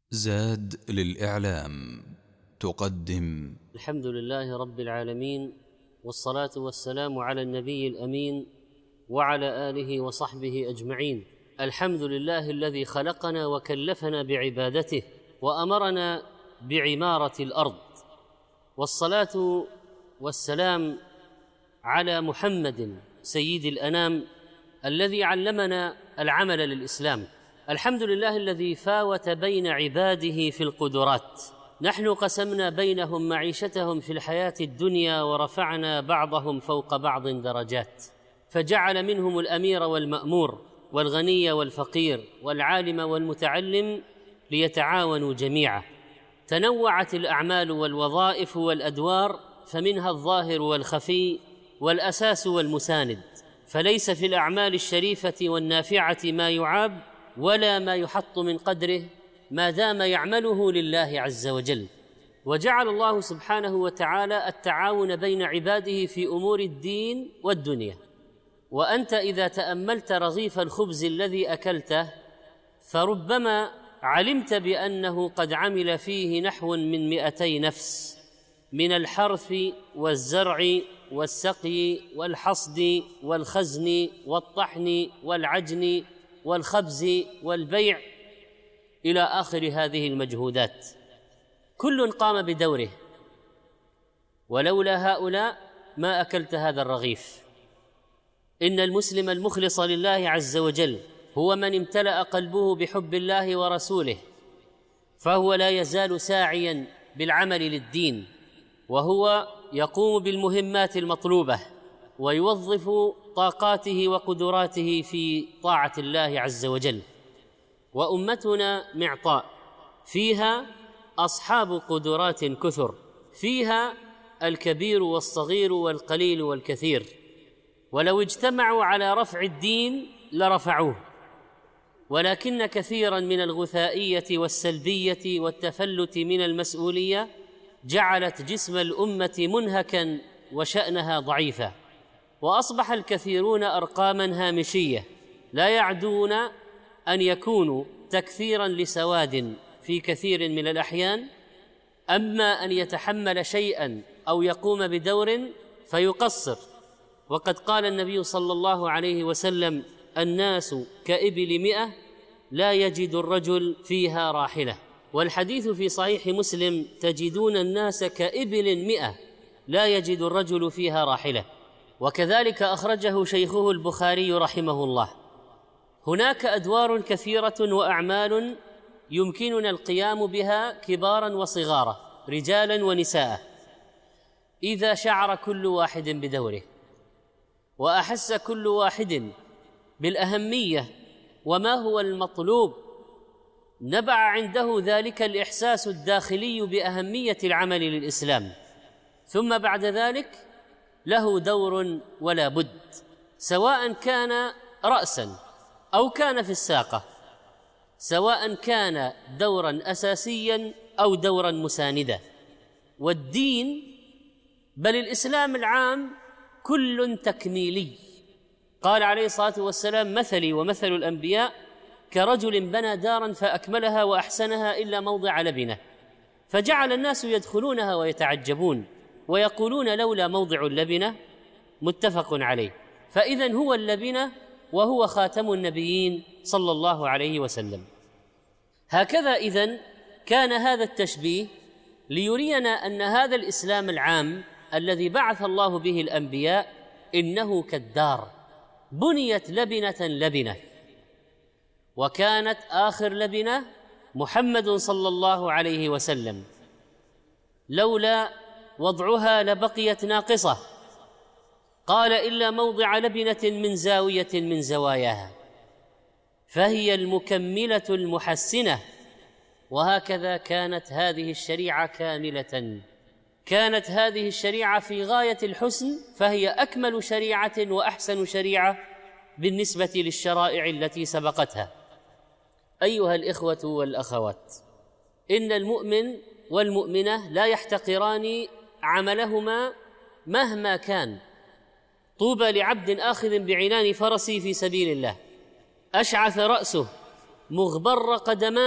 زاد للإعلام تقدم الحمد لله رب العالمين، والصلاة والسلام على النبي الأمين وعلى آله وصحبه أجمعين. الحمد لله الذي خلقنا وكلفنا بعبادته وأمرنا بعمارة الأرض، والصلاة والسلام على محمد سيد الأنام الذي علمنا العمل للإسلام. الحمد لله الذي فاوت بين عباده في القدرات. نحن قسمنا بينهم معيشتهم في الحياة الدنيا ورفعنا بعضهم فوق بعض درجات، فجعل منهم الأمير والمأمور والغني والفقير والعالم والمتعلم ليتعاونوا جميعا. تنوعت الأعمال والوظائف والأدوار، فمنها الظاهر والخفي والأساس والمساند، فليس في الأعمال الشريفة والنافعة ما يعاب ولا ما يحط من قدره ما دام يعمله لله عز وجل. وجعل الله سبحانه وتعالى التعاون بين عباده في أمور الدين والدنيا. وأنت إذا تأملت رغيف الخبز الذي أكلته فربما علمت بأنه قد عمل فيه نحو من 200 نفس، من الحرث والزرع والسقي والحصد والخزن والطحن والعجن والخبز والبيع إلى آخر هذه المجهودات، كل قام بدوره، ولولا هؤلاء ما أكلت هذا الرغيف. إن المسلم المخلص لله عز وجل هو من امتلأ قلبه بحب الله ورسوله، فهو لا يزال ساعياً بالعمل للدين، وهو يقوم بالمهمات المطلوبة ويوظف طاقاته وقدراته في طاعة الله عز وجل. وأمتنا معطاء، فيها أصحاب قدرات كثر، فيها الكبير والصغير والقليل والكثير، ولو اجتمعوا على رفع الدين لرفعوه، ولكن كثيراً من الغثائية والسلبية والتفلت من المسؤولية جعلت جسم الأمة منهكاً وشأنها ضعيفا، وأصبح الكثيرون أرقاماً هامشية لا يعدون أن يكونوا تكثيراً لسواد في كثير من الأحيان، أما أن يتحمل شيئاً أو يقوم بدور فيقصر. وقد قال النبي صلى الله عليه وسلم: الناس كإبل 100 لا يجد الرجل فيها راحلة. والحديث في صحيح مسلم: تجدون الناس كإبل 100 لا يجد الرجل فيها راحلة. وكذلك أخرجه شيخه البخاري رحمه الله. هناك أدوار كثيرة وأعمال يمكننا القيام بها كباراً وصغارا، رجالاً ونساء، إذا شعر كل واحد بدوره وأحس كل واحد بالأهمية وما هو المطلوب، نبع عنده ذلك الإحساس الداخلي بأهمية العمل للإسلام، ثم بعد ذلك له دور ولا بد، سواء كان رأساً أو كان في الساقة، سواء كان دوراً أساسياً أو دوراً مساندا. والدين بل الإسلام العام كل تكميلي. قال عليه الصلاة والسلام: مثلي ومثل الأنبياء كرجل بنى داراً فأكملها وأحسنها إلا موضع لبنة، فجعل الناس يدخلونها ويتعجبون ويقولون: لولا موضع اللبنة. متفق عليه. فإذن هو اللبنة وهو خاتم النبيين صلى الله عليه وسلم. هكذا إذن كان هذا التشبيه ليرينا أن هذا الإسلام العام الذي بعث الله به الأنبياء إنه كالدار بنيت لبنة لبنة، وكانت آخر لبنة محمد صلى الله عليه وسلم، لولا وضعها لبقيت ناقصة. قال: إلا موضع لبنة من زاوية من زواياها، فهي المكملة المحسنة. وهكذا كانت هذه الشريعة كاملة، كانت هذه الشريعة في غاية الحسن، فهي أكمل شريعة وأحسن شريعة بالنسبة للشرائع التي سبقتها. أيها الإخوة والأخوات، إن المؤمن والمؤمنة لا يحتقران عملهما مهما كان. طوبى لعبد آخذ بعنان فرسه في سبيل الله، أشعث رأسه مغبر قدماه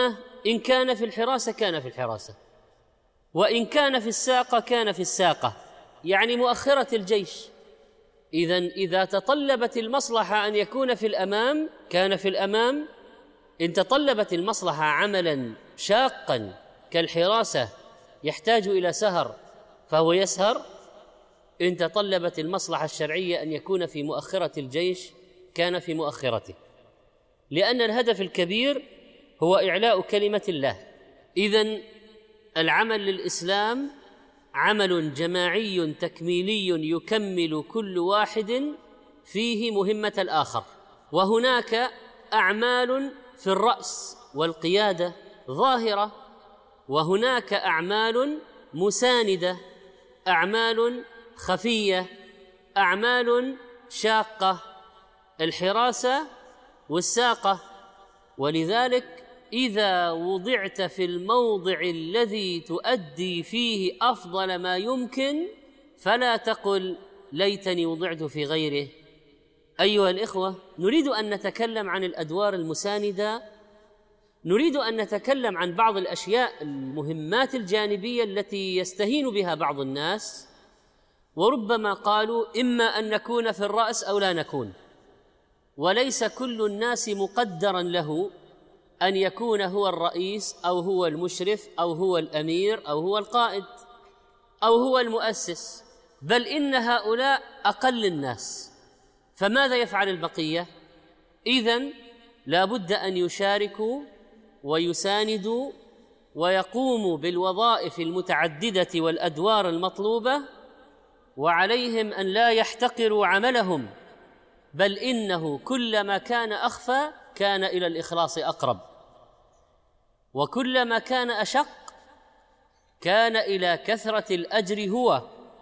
إن كان في الحراسة كان في الحراسة، وإن كان في الساقة كان في الساقة، يعني مؤخرة الجيش. إذن إذا تطلبت المصلحة أن يكون في الأمام كان في الأمام، إن تطلبت المصلحة عملاً شاقاً كالحراسة يحتاج إلى سهر فهو يسهر، إن تطلبت المصلحة الشرعية أن يكون في مؤخرة الجيش كان في مؤخرته، لأن الهدف الكبير هو إعلاء كلمة الله. إذن العمل للإسلام عمل جماعي تكميلي يكمل كل واحد فيه مهمة الآخر، وهناك أعمال في الرأس والقيادة ظاهرة، وهناك أعمال مساندة، أعمال خفية، أعمال شاقة، الحراسة والساقة. ولذلك إذا وضعت في الموضع الذي تؤدي فيه أفضل ما يمكن فلا تقل ليتني وضعت في غيره. أيها الإخوة، نريد أن نتكلم عن الأدوار المساندة، نريد أن نتكلم عن بعض الأشياء المهمات الجانبية التي يستهين بها بعض الناس، وربما قالوا إما أن نكون في الرأس أو لا نكون، وليس كل الناس مقدرا له أن يكون هو الرئيس أو هو المشرف أو هو الأمير أو هو القائد أو هو المؤسس، بل إن هؤلاء أقل الناس، فماذا يفعل البقية؟ إذن لا بد أن يشاركوا ويساندوا ويقوموا بالوظائف المتعددة والأدوار المطلوبة، وعليهم أن لا يحتقروا عملهم، بل إنه كلما كان أخفى كان إلى الإخلاص أقرب، وكلما كان أشق كان إلى كثرة الأجر هو.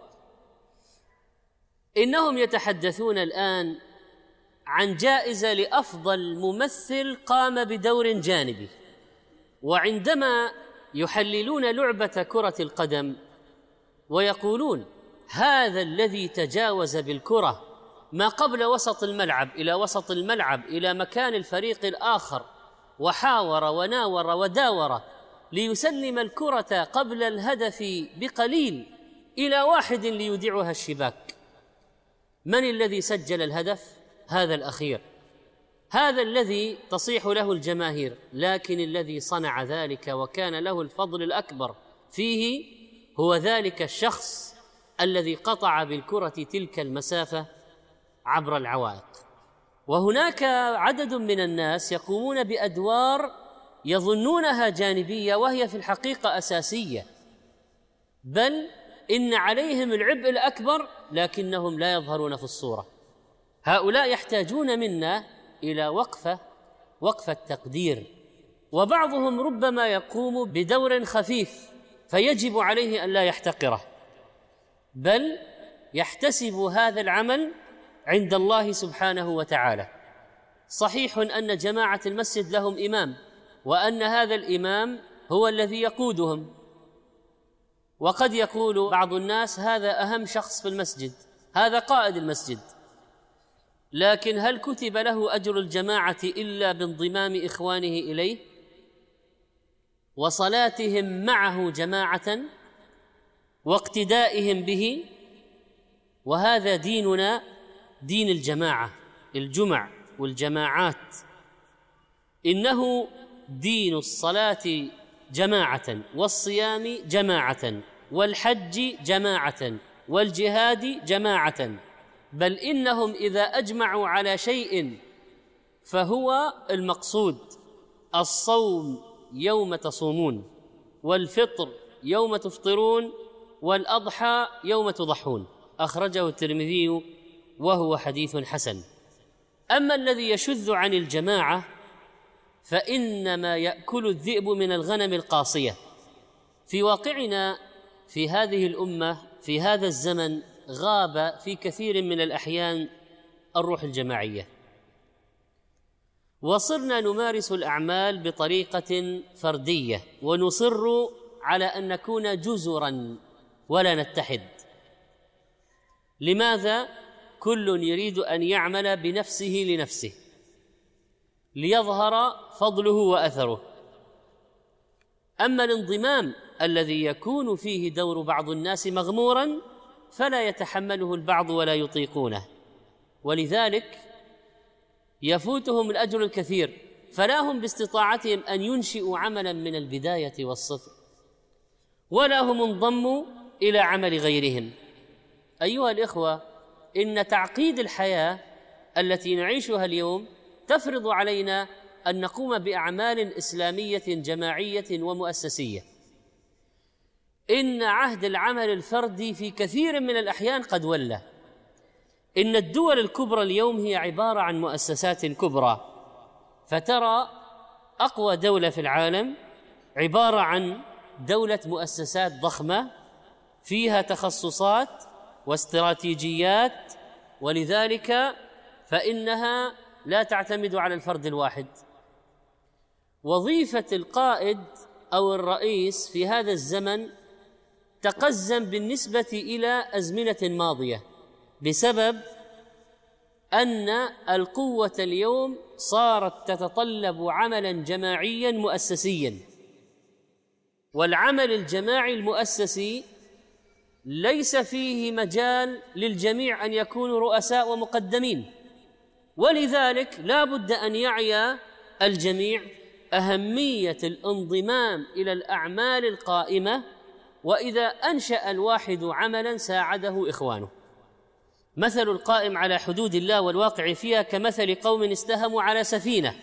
إنهم يتحدثون الآن عن جائزة لأفضل ممثل قام بدور جانبي، وعندما يحللون لعبة كرة القدم ويقولون هذا الذي تجاوز بالكرة ما قبل وسط الملعب إلى وسط الملعب إلى مكان الفريق الآخر وحاور وناور وداور ليسلم الكرة قبل الهدف بقليل إلى واحد ليودعها الشباك، من الذي سجل الهدف؟ هذا الأخير، هذا الذي تصيح له الجماهير، لكن الذي صنع ذلك وكان له الفضل الأكبر فيه هو ذلك الشخص الذي قطع بالكرة تلك المسافة عبر العوائق. وهناك عدد من الناس يقومون بأدوار يظنونها جانبية وهي في الحقيقة أساسية، بل إن عليهم العبء الأكبر لكنهم لا يظهرون في الصورة. هؤلاء يحتاجون منا إلى وقفة تقدير، وبعضهم ربما يقوم بدور خفيف فيجب عليه أن لا يحتقره، بل يحتسب هذا العمل عند الله سبحانه وتعالى. صحيح أن جماعة المسجد لهم إمام، وأن هذا الإمام هو الذي يقودهم، وقد يقول بعض الناس هذا أهم شخص في المسجد، هذا قائد المسجد، لكن هل كتب له أجر الجماعة إلا بانضمام إخوانه إليه وصلاتهم معه جماعة واقتدائهم به؟ وهذا ديننا دين الجماعة، الجمع والجماعات، إنه دين الصلاة جماعة، والصيام جماعة، والحج جماعة، والجهاد جماعة، بل إنهم إذا أجمعوا على شيء فهو المقصود. الصوم يوم تصومون، والفطر يوم تفطرون، والأضحى يوم تضحون، أخرجه الترمذي وهو حديث حسن. أما الذي يشذ عن الجماعة فإنما يأكل الذئب من الغنم القاصية. في واقعنا في هذه الأمة في هذا الزمن غاب في كثير من الأحيان الروح الجماعية، وصرنا نمارس الأعمال بطريقة فردية، ونصر على أن نكون جزراً ولا نتحد. لماذا؟ كل يريد أن يعمل بنفسه لنفسه ليظهر فضله وأثره، أما الانضمام الذي يكون فيه دور بعض الناس مغموراً فلا يتحمله البعض ولا يطيقونه، ولذلك يفوتهم الأجر الكثير، فلا هم باستطاعتهم أن ينشئوا عملاً من البداية والصفر، ولا هم انضموا إلى عمل غيرهم. أيها الإخوة، إن تعقيد الحياة التي نعيشها اليوم تفرض علينا أن نقوم بأعمال إسلامية جماعية ومؤسسية. إن عهد العمل الفردي في كثير من الأحيان قد ولى. إن الدول الكبرى اليوم هي عبارة عن مؤسسات كبرى، فترى أقوى دولة في العالم عبارة عن دولة مؤسسات ضخمة فيها تخصصات واستراتيجيات، ولذلك فإنها لا تعتمد على الفرد الواحد. وظيفة القائد أو الرئيس في هذا الزمن تقزم بالنسبة إلى أزمنة ماضية، بسبب أن القوة اليوم صارت تتطلب عملاً جماعياً مؤسسياً، والعمل الجماعي المؤسسي ليس فيه مجال للجميع أن يكونوا رؤساء ومقدمين، ولذلك لا بد أن يعي الجميع أهمية الانضمام إلى الأعمال القائمة، وإذا أنشأ الواحد عملاً ساعده إخوانه. مثل القائم على حدود الله والواقع فيها كمثل قوم استهموا على سفينة.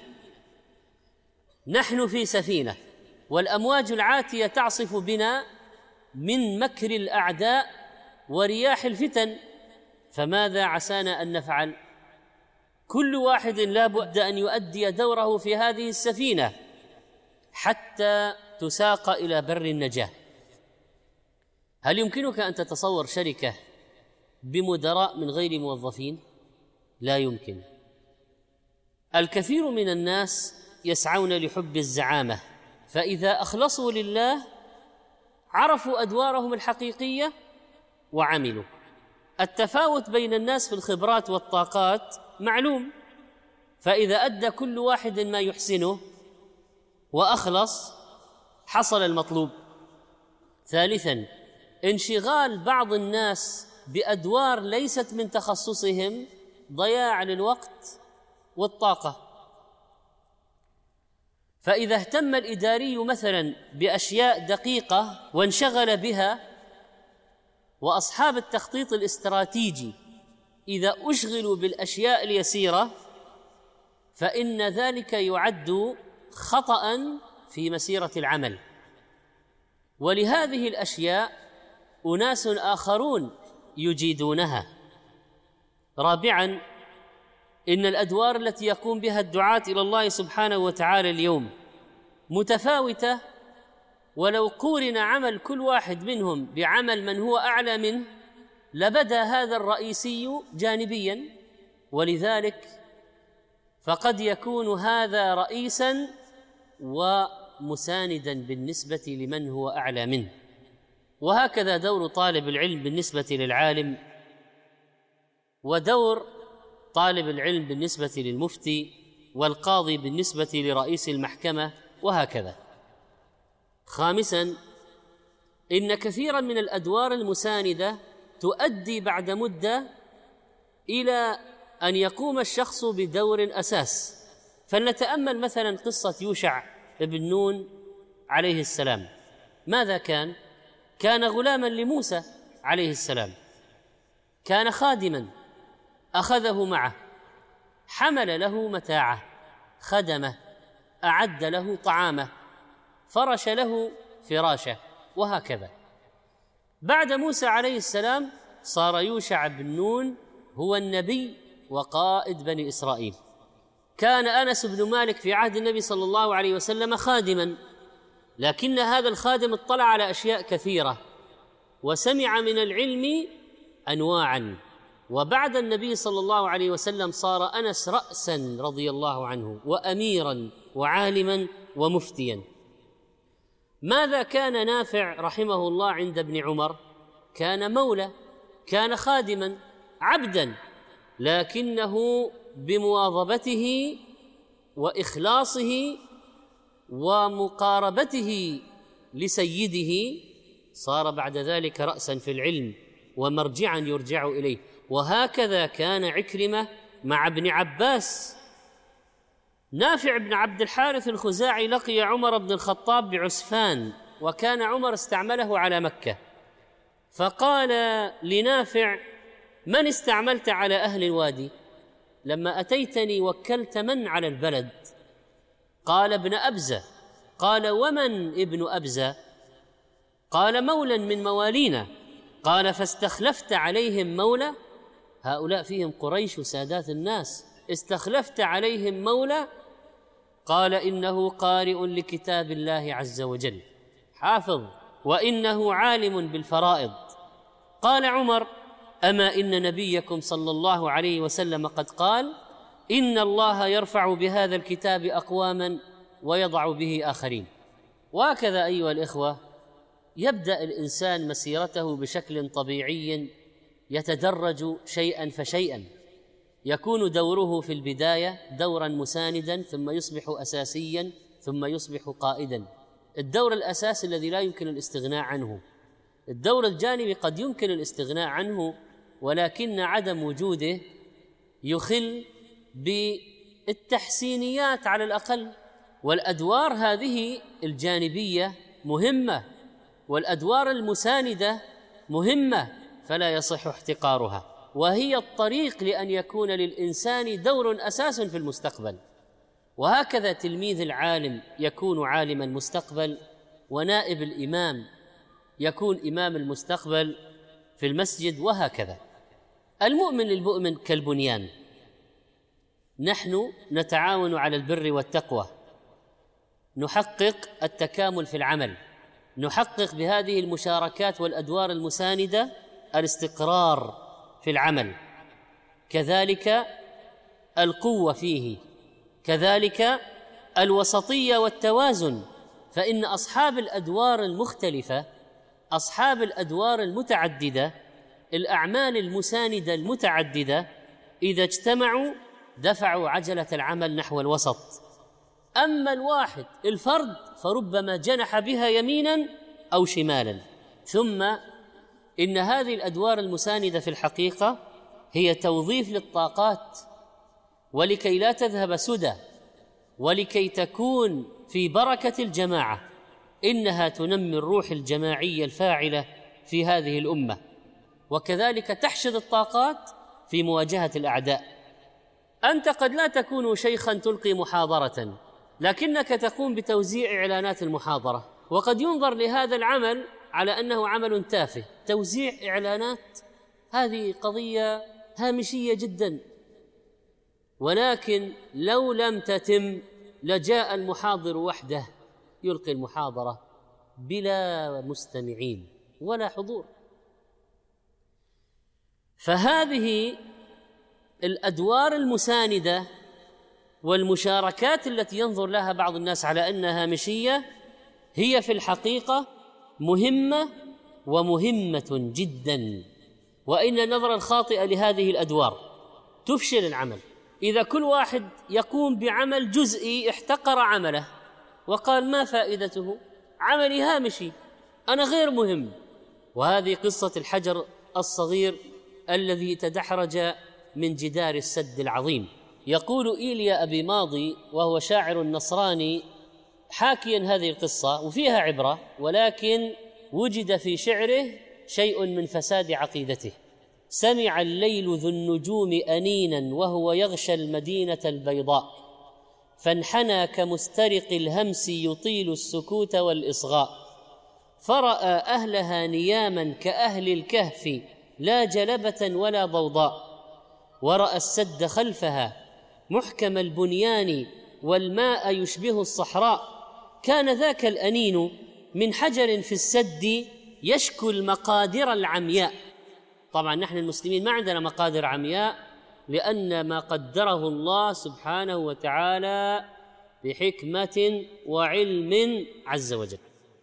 نحن في سفينة والأمواج العاتية تعصف بنا من مكر الأعداء ورياح الفتن، فماذا عسانا أن نفعل؟ كل واحد لا بد أن يؤدي دوره في هذه السفينة حتى تساق إلى بر النجاة. هل يمكنك أن تتصور شركة بمدراء من غير موظفين؟ لا يمكن. الكثير من الناس يسعون لحب الزعامة، فإذا أخلصوا لله عرفوا أدوارهم الحقيقية وعملوا. التفاوت بين الناس في الخبرات والطاقات معلوم، فإذا أدى كل واحد ما يحسنه وأخلص حصل المطلوب. ثالثاً، انشغال بعض الناس بأدوار ليست من تخصصهم ضياع للوقت والطاقة. فإذا اهتم الإداري مثلاً بأشياء دقيقة وانشغل بها، وأصحاب التخطيط الاستراتيجي إذا أشغلوا بالأشياء اليسيرة، فإن ذلك يعد خطأً في مسيرة العمل. ولهذه الأشياء أناس آخرون يجيدونها. رابعاً، إن الأدوار التي يقوم بها الدعاة إلى الله سبحانه وتعالى اليوم متفاوتة، ولو قورن عمل كل واحد منهم بعمل من هو أعلى منه لبدا هذا الرئيسي جانبياً، ولذلك فقد يكون هذا رئيساً ومسانداً بالنسبة لمن هو أعلى منه. وهكذا دور طالب العلم بالنسبة للعالم، ودور طالب العلم بالنسبة للمفتي، والقاضي بالنسبة لرئيس المحكمة، وهكذا. خامساً، إن كثيراً من الأدوار المساندة تؤدي بعد مدة إلى أن يقوم الشخص بدور أساس. فلنتأمل مثلاً قصة يوشع بن نون عليه السلام. ماذا كان؟ كان غلاماً لموسى عليه السلام، كان خادماً، أخذه معه، حمل له متاعه، خدمه، أعد له طعامه، فرش له فراشه، وهكذا. بعد موسى عليه السلام صار يوشع بن نون هو النبي وقائد بني إسرائيل. كان أنس بن مالك في عهد النبي صلى الله عليه وسلم خادماً، لكن هذا الخادم اطلع على أشياء كثيرة وسمع من العلم أنواعاً. وبعد النبي صلى الله عليه وسلم صار أنس رأساً رضي الله عنه، وأميراً وعالماً ومفتياً. ماذا كان نافع رحمه الله عند ابن عمر؟ كان مولى، كان خادماً عبداً، لكنه بمواظبته وإخلاصه ومقاربته لسيده صار بعد ذلك رأسا في العلم ومرجعا يرجع إليه. وهكذا كان عكرمة مع ابن عباس. نافع بن عبد الحارث الخزاعي لقي عمر بن الخطاب بعسفان، وكان عمر استعمله على مكة، فقال لنافع: من استعملت على أهل الوادي؟ لما أتيتني وكلت من على البلد؟ قال: ابن أبزة. قال: ومن ابن أبزة؟ قال: مولى من موالينا. قال: فاستخلفت عليهم مولى؟ هؤلاء فيهم قريش سادات الناس، استخلفت عليهم مولى؟ قال: إنه قارئ لكتاب الله عز وجل، حافظ، وإنه عالم بالفرائض. قال عمر: أما إن نبيكم صلى الله عليه وسلم قد قال: إن الله يرفع بهذا الكتاب أقواما ويضع به آخرين. وهكذا أيها الإخوة يبدأ الإنسان مسيرته بشكل طبيعي يتدرج شيئا فشيئا، يكون دوره في البداية دورا مساندا، ثم يصبح أساسيا، ثم يصبح قائدا. الدور الأساسي الذي لا يمكن الاستغناء عنه. الدور الجانبي قد يمكن الاستغناء عنه، ولكن عدم وجوده يخل بالتحسينيات على الأقل. والأدوار هذه الجانبية مهمة، والأدوار المساندة مهمة، فلا يصح احتقارها، وهي الطريق لأن يكون للإنسان دور أساس في المستقبل. وهكذا تلميذ العالم يكون عالم المستقبل، ونائب الإمام يكون إمام المستقبل في المسجد، وهكذا. المؤمن للمؤمن كالبنيان، نحن نتعاون على البر والتقوى، نحقق التكامل في العمل، نحقق بهذه المشاركات والأدوار المساندة الاستقرار في العمل، كذلك القوة فيه، كذلك الوسطية والتوازن. فإن أصحاب الأدوار المختلفة، أصحاب الأدوار المتعددة، الأعمال المساندة المتعددة، إذا اجتمعوا دفعوا عجلة العمل نحو الوسط. أما الواحد الفرد فربما جنح بها يمينا أو شمالا. ثم إن هذه الأدوار المساندة في الحقيقة هي توظيف للطاقات، ولكي لا تذهب سدى، ولكي تكون في بركة الجماعة، إنها تنمي الروح الجماعية الفاعلة في هذه الأمة، وكذلك تحشد الطاقات في مواجهة الأعداء. أنت قد لا تكون شيخا تلقي محاضرة، لكنك تقوم بتوزيع إعلانات المحاضرة، وقد ينظر لهذا العمل على أنه عمل تافه. توزيع إعلانات هذه قضية هامشية جدا، ولكن لو لم تتم لجاء المحاضر وحده يلقي المحاضرة بلا مستمعين ولا حضور. فهذه الأدوار المساندة والمشاركات التي ينظر لها بعض الناس على أنها هامشية هي في الحقيقة مهمة ومهمة جدا. وإن النظرة الخاطئة لهذه الأدوار تفشل العمل. إذا كل واحد يقوم بعمل جزئي احتقر عمله وقال: ما فائدته؟ عملي هامشي، أنا غير مهم. وهذه قصة الحجر الصغير الذي تدحرج من جدار السد العظيم. يقول إيليا أبي ماضي وهو شاعر نصراني حاكيا هذه القصة وفيها عبرة، ولكن وجد في شعره شيء من فساد عقيدته. سمع الليل ذو النجوم أنينا وهو يغشى المدينة البيضاء، فانحنى كمسترق الهمس يطيل السكوت والإصغاء، فرأى أهلها نياما كأهل الكهف لا جلبة ولا ضوضاء، ورأى السد خلفها محكم البنيان والماء يشبه الصحراء، كان ذاك الأنين من حجر في السد يشكو المقادر العمياء. طبعا نحن المسلمين ما عندنا مقادر عمياء، لأن ما قدره الله سبحانه وتعالى بحكمة وعلم عز وجل.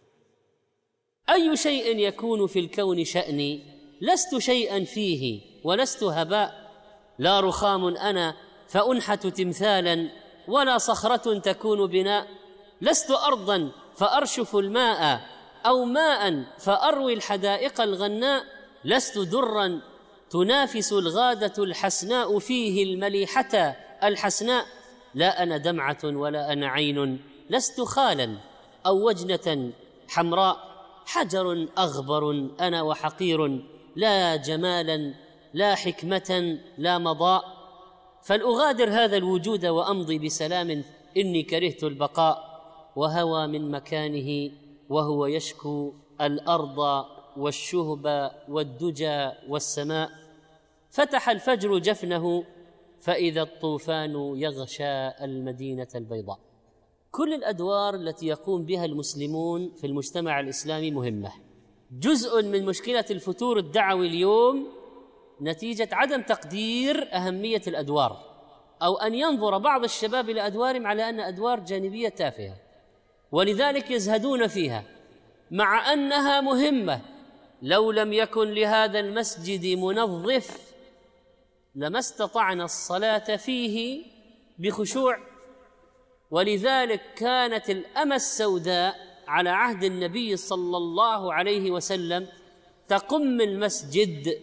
أي شيء يكون في الكون شأني، لست شيئا فيه ولست هباء، لا رخام أنا فأنحت تمثالا ولا صخرة تكون بناء، لست أرضا فأرشف الماء أو ماء فأروي الحدائق الغناء، لست درا تنافس الغادة الحسناء فيه المليحة الحسناء، لا أنا دمعة ولا أنا عين، لست خالا أو وجنة حمراء، حجر أغبر أنا وحقير، لا جمالا لا حكمة لا مضاء، فلأغادر هذا الوجود وأمضي بسلام، إني كرهت البقاء، وهوى من مكانه وهو يشكو الأرض والشهب والدجى والسماء، فتح الفجر جفنه فإذا الطوفان يغشى المدينة البيضاء. كل الأدوار التي يقوم بها المسلمون في المجتمع الإسلامي مهمة. جزء من مشكلة الفتور الدعوي اليوم نتيجة عدم تقدير أهمية الأدوار، أو أن ينظر بعض الشباب إلى أدوارهم على أن أدوار جانبية تافهة، ولذلك يزهدون فيها، مع أنها مهمة. لو لم يكن لهذا المسجد منظف لما استطعنا الصلاة فيه بخشوع. ولذلك كانت الأمة السوداء على عهد النبي صلى الله عليه وسلم تقم المسجد،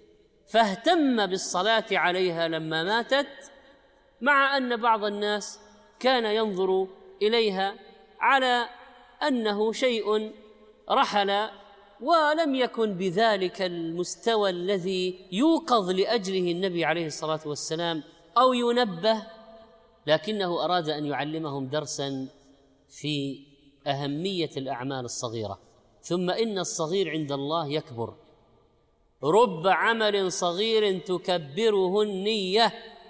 فاهتم بالصلاة عليها لما ماتت، مع أن بعض الناس كان ينظر إليها على أنه شيء رحل، ولم يكن بذلك المستوى الذي يوقظ لأجله النبي عليه الصلاة والسلام أو ينبه، لكنه أراد أن يعلمهم درساً في أهمية الأعمال الصغيرة. ثم إن الصغير عند الله يكبر، رب عمل صغير تكبره النية،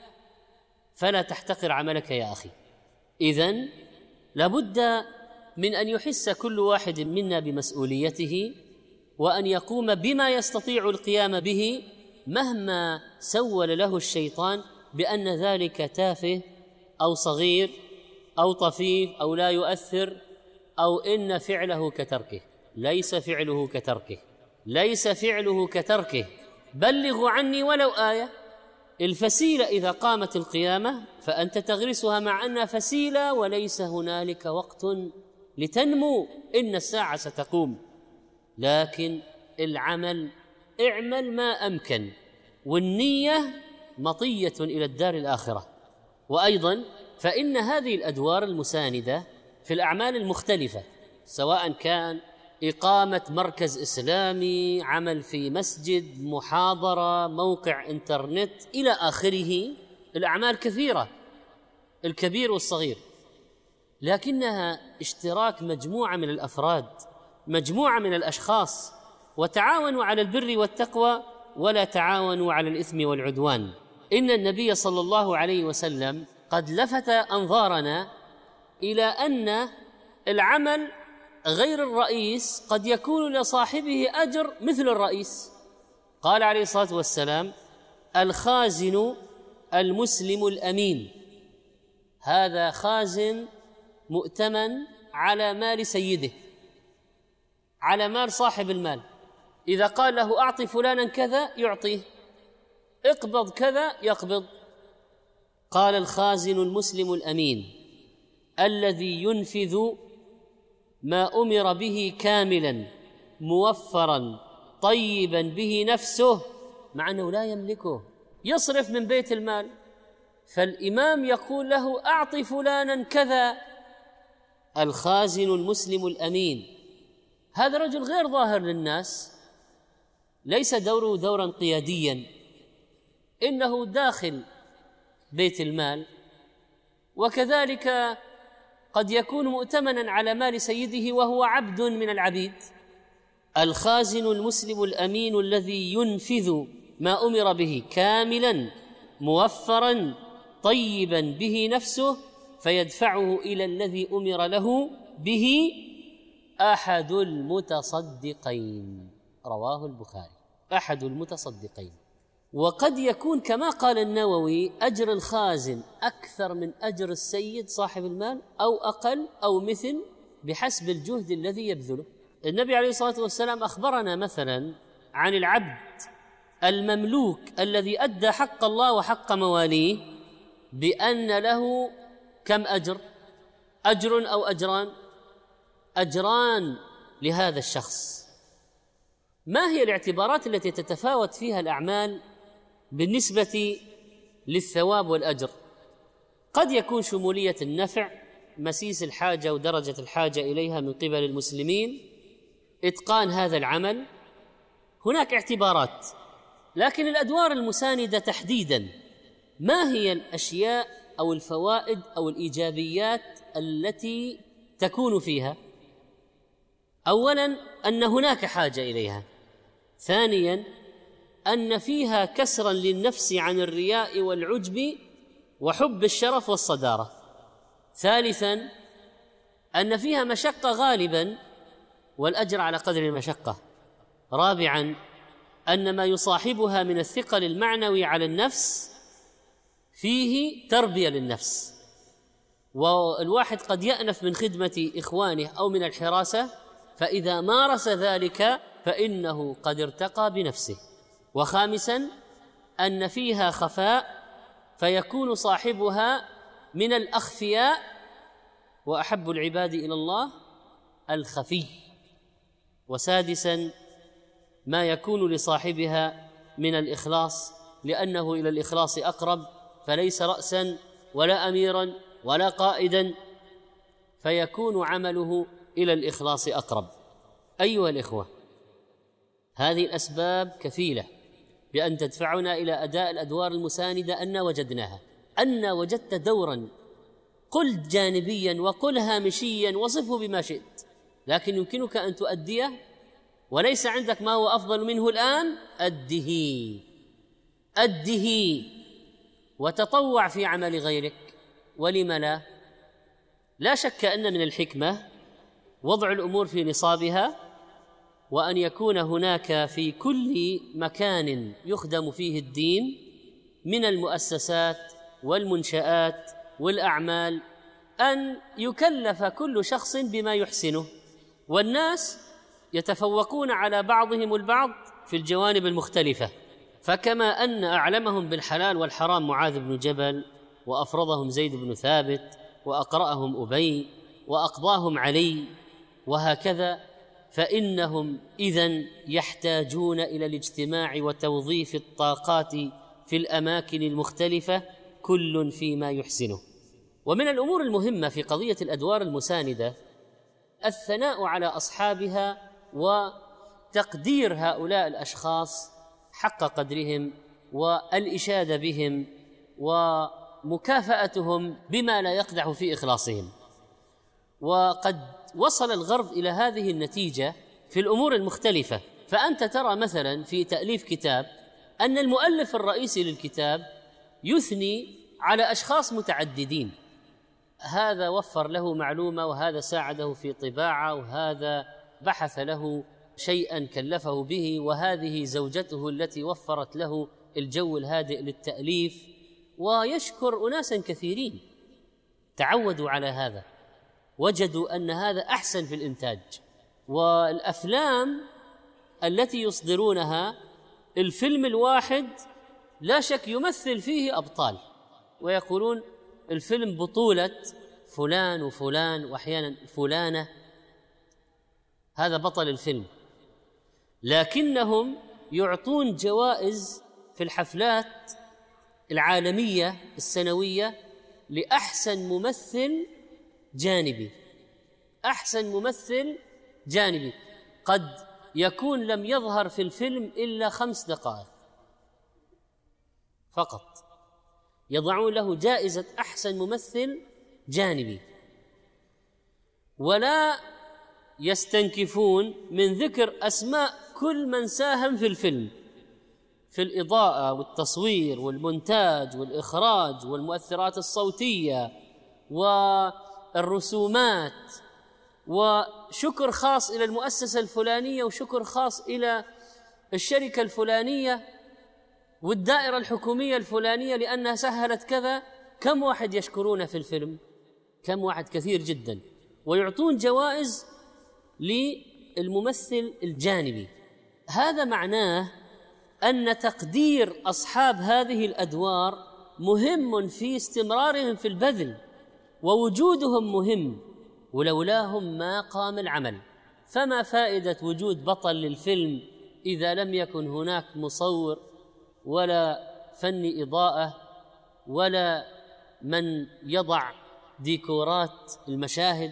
فلا تحتقر عملك يا أخي. إذن لابد من أن يحس كل واحد منا بمسؤوليته، وأن يقوم بما يستطيع القيام به، مهما سول له الشيطان بأن ذلك تافه أو صغير أو طفيف أو لا يؤثر، أو إن فعله كتركه. ليس فعله كتركه، ليس فعله كتركه، بلغوا عني ولو آية. الفسيلة إذا قامت القيامة فأنت تغرسها مع أنها فسيلة، وليس هنالك وقت لتنمو، إن الساعة ستقوم. لكن العمل اعمل ما أمكن، والنية مطية إلى الدار الآخرة. وأيضا فإن هذه الأدوار المساندة في الأعمال المختلفة، سواء كان إقامة مركز إسلامي، عمل في مسجد، محاضرة، موقع إنترنت إلى آخره، الأعمال كثيرة، الكبير والصغير، لكنها اشتراك مجموعة من الأفراد، مجموعة من الأشخاص، وتعاونوا على البر والتقوى ولا تعاونوا على الإثم والعدوان. إن النبي صلى الله عليه وسلم قد لفت أنظارنا إلى أن العمل غير الرئيس قد يكون لصاحبه أجر مثل الرئيس. قال عليه الصلاة والسلام: الخازن المسلم الأمين. هذا خازن مؤتمن على مال سيده، على مال صاحب المال. إذا قال له أعط فلانا كذا يعطيه، اقبض كذا يقبض. قال: الخازن المسلم الأمين الذي ينفذ ما أمر به كاملا موفرا طيبا به نفسه، مع أنه لا يملكه، يصرف من بيت المال، فالإمام يقول له أعط فلانا كذا. الخازن المسلم الأمين هذا رجل غير ظاهر للناس، ليس دوره دورا قياديا، إنه داخل بيت المال، وكذلك قد يكون مؤتمنا على مال سيده وهو عبد من العبيد. الخازن المسلم الأمين الذي ينفذ ما أمر به كاملا موفرا طيبا به نفسه، فيدفعه إلى الذي أمر له به أحد المتصدقين. رواه البخاري. أحد المتصدقين. وقد يكون كما قال النووي أجر الخازن أكثر من أجر السيد صاحب المال، أو أقل أو مثل، بحسب الجهد الذي يبذله. النبي عليه الصلاة والسلام أخبرنا مثلا عن العبد المملوك الذي أدى حق الله وحق مواليه بأن له كم أجر؟ أجر أو أجران؟ أجران لهذا الشخص. ما هي الاعتبارات التي تتفاوت فيها الأعمال بالنسبة للثواب والأجر؟ قد يكون شمولية النفع، مسيس الحاجة ودرجة الحاجة إليها من قبل المسلمين، إتقان هذا العمل، هناك اعتبارات. لكن الأدوار المساندة تحديداً، ما هي الأشياء أو الفوائد أو الإيجابيات التي تكون فيها؟ أولاً أن هناك حاجة إليها. ثانياً أن فيها كسراً للنفس عن الرياء والعجب وحب الشرف والصدارة. ثالثاً أن فيها مشقة غالباً والأجر على قدر المشقة. رابعاً أن ما يصاحبها من الثقل المعنوي على النفس فيه تربية للنفس، والواحد قد يأنف من خدمة إخوانه أو من الحراسة، فإذا مارس ذلك فإنه قد ارتقى بنفسه. وخامساً أن فيها خفاء فيكون صاحبها من الأخفياء، وأحب العباد إلى الله الخفي. وسادساً ما يكون لصاحبها من الإخلاص، لأنه إلى الإخلاص أقرب، فليس رأساً ولا أميراً ولا قائداً، فيكون عمله إلى الإخلاص أقرب. أيها الإخوة، هذه الأسباب كفيلة بأن تدفعنا إلى أداء الأدوار المساندة أن وجدناها. أن وجدت دوراً، قل جانبياً وقل هامشياً وصفه بما شئت، لكن يمكنك أن تؤديه، وليس عندك ما هو أفضل منه الآن، أده وتطوع في عمل غيرك. ولم لا؟ لا شك أن من الحكمة وضع الأمور في نصابها، وأن يكون هناك في كل مكان يخدم فيه الدين من المؤسسات والمنشآت والأعمال أن يكلف كل شخص بما يحسنه، والناس يتفوقون على بعضهم البعض في الجوانب المختلفة. فكما أن أعلمهم بالحلال والحرام معاذ بن جبل، وأفرضهم زيد بن ثابت، وأقرأهم أبي، وأقضاهم علي، وهكذا، فإنهم إذن يحتاجون إلى الاجتماع وتوظيف الطاقات في الأماكن المختلفة كل فيما يحسنه. ومن الأمور المهمة في قضية الأدوار المساندة الثناء على أصحابها وتقدير هؤلاء الأشخاص حق قدرهم، والإشادة بهم ومكافأتهم بما لا يقدح في إخلاصهم. وقد وصل الغرب إلى هذه النتيجة في الأمور المختلفة. فأنت ترى مثلا في تأليف كتاب أن المؤلف الرئيسي للكتاب يثني على أشخاص متعددين، هذا وفر له معلومة، وهذا ساعده في طباعة، وهذا بحث له شيئا كلفه به، وهذه زوجته التي وفرت له الجو الهادئ للتأليف، ويشكر أناسا كثيرين تعودوا على هذا، وجدوا أن هذا أحسن في الإنتاج. والأفلام التي يصدرونها، الفيلم الواحد لا شك يمثل فيه أبطال، ويقولون الفيلم بطولة فلان وفلان وأحيانا فلانة، هذا بطل الفيلم، لكنهم يعطون جوائز في الحفلات العالمية السنوية لأحسن ممثل جانبي. أحسن ممثل جانبي قد يكون لم يظهر في الفيلم إلا 5 دقائق فقط، يضعون له جائزة أحسن ممثل جانبي، ولا يستنكفون من ذكر أسماء كل من ساهم في الفيلم، في الإضاءة والتصوير والمونتاج والإخراج والمؤثرات الصوتية والرسومات، وشكر خاص إلى المؤسسة الفلانية، وشكر خاص إلى الشركة الفلانية والدائرة الحكومية الفلانية لأنها سهلت كذا. كم واحد يشكرون في الفيلم؟ كم واحد؟ كثير جدا. ويعطون جوائز للممثل الجانبي. هذا معناه أن تقدير أصحاب هذه الأدوار مهم في استمرارهم في البذل، ووجودهم مهم، ولولاهم ما قام العمل. فما فائدة وجود بطل للفيلم إذا لم يكن هناك مصور ولا فني إضاءة ولا من يضع ديكورات المشاهد؟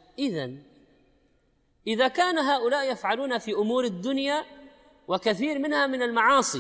إذا كان هؤلاء يفعلون في أمور الدنيا، وكثير منها من المعاصي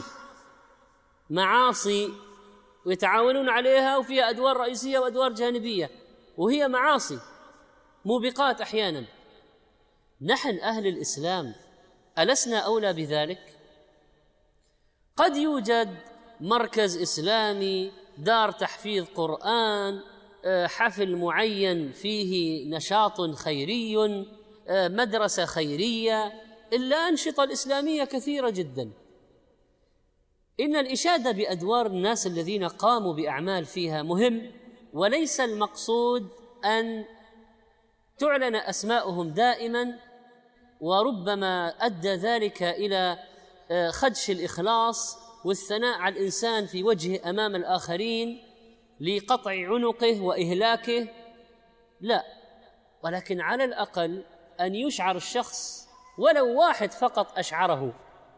معاصي ويتعاونون عليها، وفيها أدوار رئيسية وأدوار جانبية، وهي معاصي موبقات أحيانا، نحن أهل الإسلام ألسنا أولى بذلك؟ قد يوجد مركز إسلامي، دار تحفيظ قرآن، حفل معين فيه نشاط خيري، مدرسة خيرية، إلا أنشطة الإسلامية كثيرة جدا. إن الإشادة بأدوار الناس الذين قاموا بأعمال فيها مهم، وليس المقصود أن تعلن أسماؤهم دائما، وربما أدى ذلك إلى خدش الإخلاص والثناء على الإنسان في وجهه أمام الآخرين لقطع عنقه وإهلاكه، لا، ولكن على الأقل أن يشعر الشخص ولو واحد فقط أشعره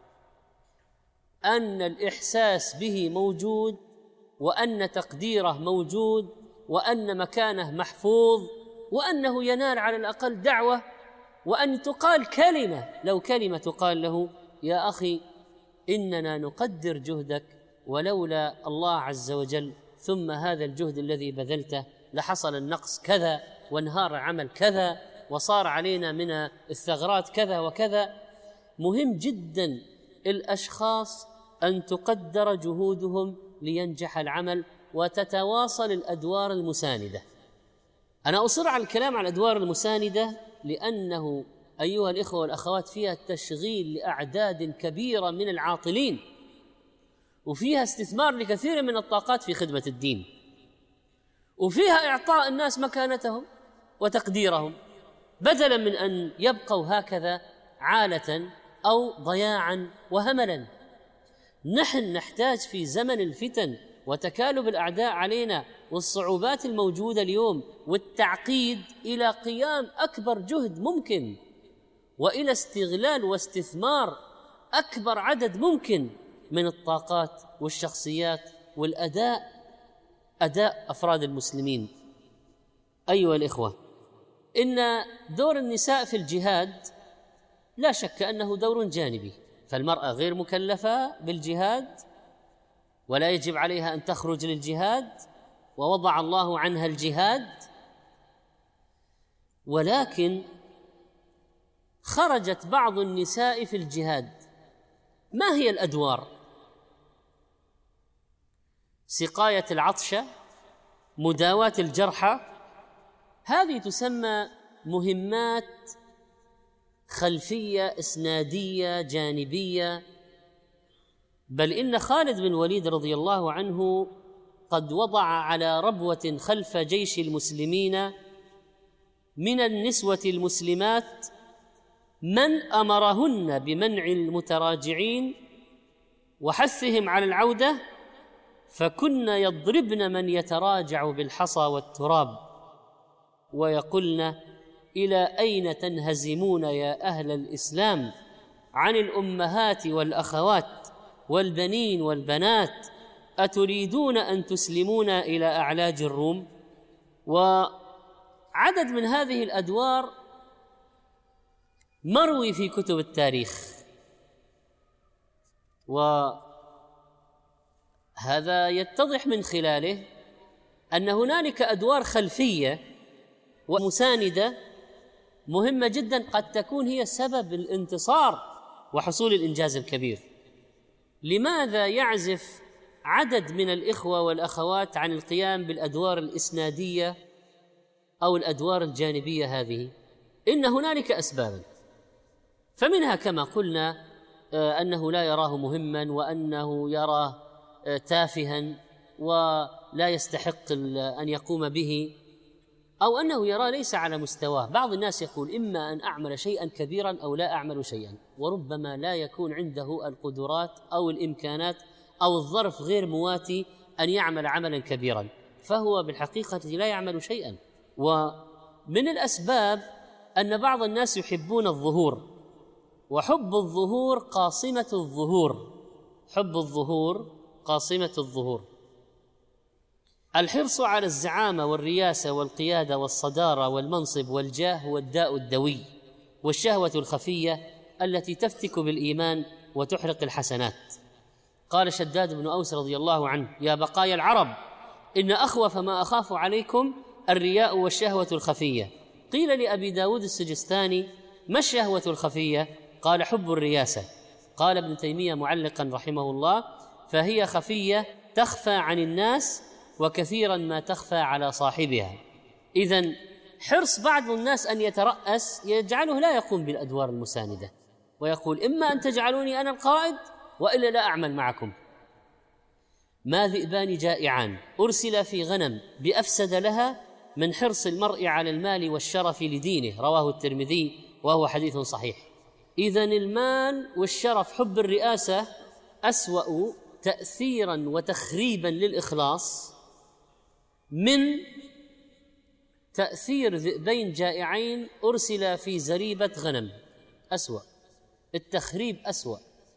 أن الإحساس به موجود، وأن تقديره موجود، وأن مكانه محفوظ، وأنه ينال على الأقل دعوة، وأن تقال كلمة، لو كلمة تقال له: يا أخي إننا نقدر جهدك، ولولا الله عز وجل ثم هذا الجهد الذي بذلته لحصل النقص كذا، وانهار عمل كذا، وصار علينا من الثغرات كذا وكذا. مهم جدا الأشخاص أن تقدر جهودهم لينجح العمل، وتتواصل الأدوار المساندة. أنا أصر على الكلام على الأدوار المساندة لأنه أيها الإخوة والأخوات فيها تشغيل لأعداد كبيرة من العاطلين، وفيها استثمار لكثير من الطاقات في خدمة الدين، وفيها إعطاء الناس مكانتهم وتقديرهم، بدلا من أن يبقوا هكذا عالة أو ضياعا وهملا. نحن نحتاج في زمن الفتن وتكالب الأعداء علينا والصعوبات الموجودة اليوم والتعقيد إلى قيام أكبر جهد ممكن، وإلى استغلال واستثمار أكبر عدد ممكن من الطاقات والشخصيات والأداء، أداء أفراد المسلمين. أيها الإخوة، إن دور النساء في الجهاد لا شك أنه دور جانبي، فالمرأة غير مكلفة بالجهاد ولا يجب عليها أن تخرج للجهاد، ووضع الله عنها الجهاد، ولكن خرجت بعض النساء في الجهاد. ما هي الأدوار؟ سقاية العطشة، مداواة الجرحى، هذه تسمى مهمات خلفية إسنادية جانبية. بل إن خالد بن الوليد رضي الله عنه قد وضع على ربوة خلف جيش المسلمين من النسوة المسلمات من أمرهن بمنع المتراجعين وحثهم على العودة، فكن يضربن من يتراجع بالحصى والتراب ويقولن: إلى أين تنهزمون يا أهل الإسلام عن الأمهات والأخوات والبنين والبنات؟ أتريدون أن تسلمون إلى أعلاج الروم؟ وعدد من هذه الأدوار مروي في كتب التاريخ، وهذا يتضح من خلاله أن هنالك أدوار خلفية ومساندة مهمة جدا، قد تكون هي سبب الانتصار وحصول الإنجاز الكبير. لماذا يعزف عدد من الإخوة والأخوات عن القيام بالأدوار الإسنادية أو الأدوار الجانبية هذه؟ إن هنالك أسبابا، فمنها كما قلنا أنه لا يراه مهما، وأنه يراه تافها ولا يستحق أن يقوم به، أو أنه يرى ليس على مستواه. بعض الناس يقول: إما أن أعمل شيئا كبيرا أو لا أعمل شيئا، وربما لا يكون عنده القدرات أو الإمكانات أو الظرف غير مواتي أن يعمل عملا كبيرا، فهو بالحقيقة لا يعمل شيئا. ومن الأسباب أن بعض الناس يحبون الظهور، وحب الظهور قاصمة الظهور، حب الظهور قاصمة الظهور. الحرص على الزعامة والرياسة والقيادة والصدارة والمنصب والجاه هو الداء الدوي والشهوة الخفية التي تفتك بالإيمان وتحرق الحسنات. قال شداد بن أوس رضي الله عنه: يا بقايا العرب، إن أخوف ما أخاف عليكم الرياء والشهوة الخفية. قيل لأبي داود السجستاني: ما الشهوة الخفية؟ قال: حب الرياسة. قال ابن تيمية معلقا رحمه الله: فهي خفية تخفى عن الناس وكثيرا ما تخفى على صاحبها. إذن حرص بعض الناس أن يترأس يجعله لا يقوم بالأدوار المساندة، ويقول: إما أن تجعلوني أنا القائد وإلا لا أعمل معكم. ما ذئبان جائعان أرسل في غنم بأفسد لها من حرص المرء على المال والشرف لدينه، رواه الترمذي وهو حديث صحيح. إذن المال والشرف، حب الرئاسة، أسوأ تأثيرا وتخريبا للإخلاص من تأثير ذئبين جائعين أرسل في زريبة غنم. أسوأ التخريب، أسوأ.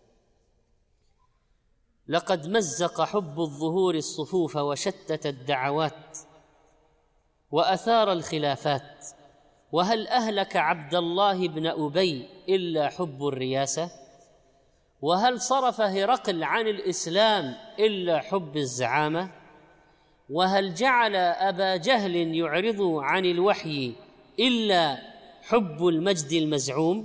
لقد مزق حب الظهور الصفوف وشتت الدعوات وأثار الخلافات، وهل أهلك عبد الله بن أبي إلا حب الرياسة؟ وهل صرف هرقل عن الإسلام إلا حب الزعامة؟ وهل جعل أبا جهل يعرض عن الوحي إلا حب المجد المزعوم؟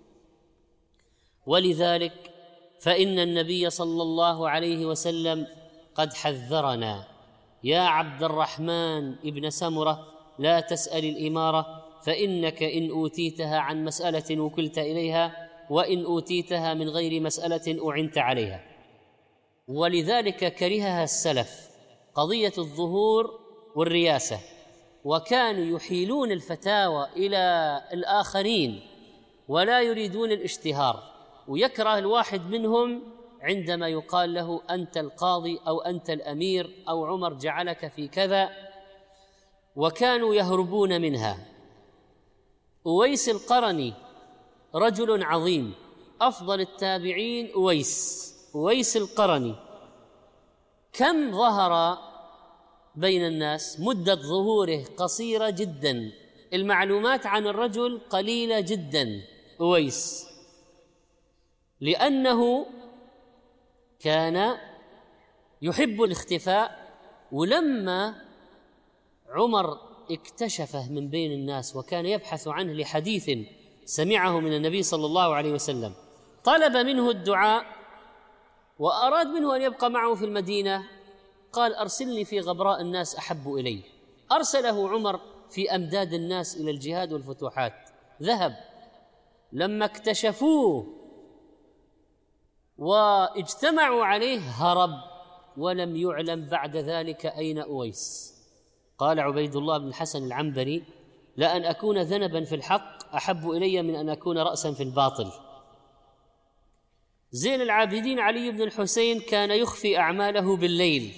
ولذلك فإن النبي صلى الله عليه وسلم قد حذرنا: يا عبد الرحمن ابن سمرة، لا تسأل الإمارة، فإنك إن أوتيتها عن مسألة وكلت إليها، وإن أوتيتها من غير مسألة أعنت عليها. ولذلك كرهها السلف، قضية الظهور والرياسة، وكانوا يحيلون الفتاوى إلى الآخرين ولا يريدون الاشتهار. ويكره الواحد منهم عندما يقال له: أنت القاضي، أو أنت الأمير، أو عمر جعلك في كذا، وكانوا يهربون منها. أويس القرني رجل عظيم، أفضل التابعين أويس القرني، كم ظهر بين الناس؟ مدة ظهوره قصيرة جدا، المعلومات عن الرجل قليلة جدا. أويس لأنه كان يحب الاختفاء، ولما عمر اكتشفه من بين الناس وكان يبحث عنه لحديث سمعه من النبي صلى الله عليه وسلم، طلب منه الدعاء وأراد منه أن يبقى معه في المدينة. قال: أرسلني في غبراء الناس أحب إلي. أرسله عمر في أمداد الناس إلى الجهاد والفتوحات، ذهب. لما اكتشفوه واجتمعوا عليه هرب، ولم يعلم بعد ذلك أين أويس. قال عبيد الله بن الحسن العنبري: لأن أكون ذنبا في الحق أحب إلي من أن أكون رأسا في الباطل. زين العابدين علي بن الحسين كان يخفي أعماله بالليل.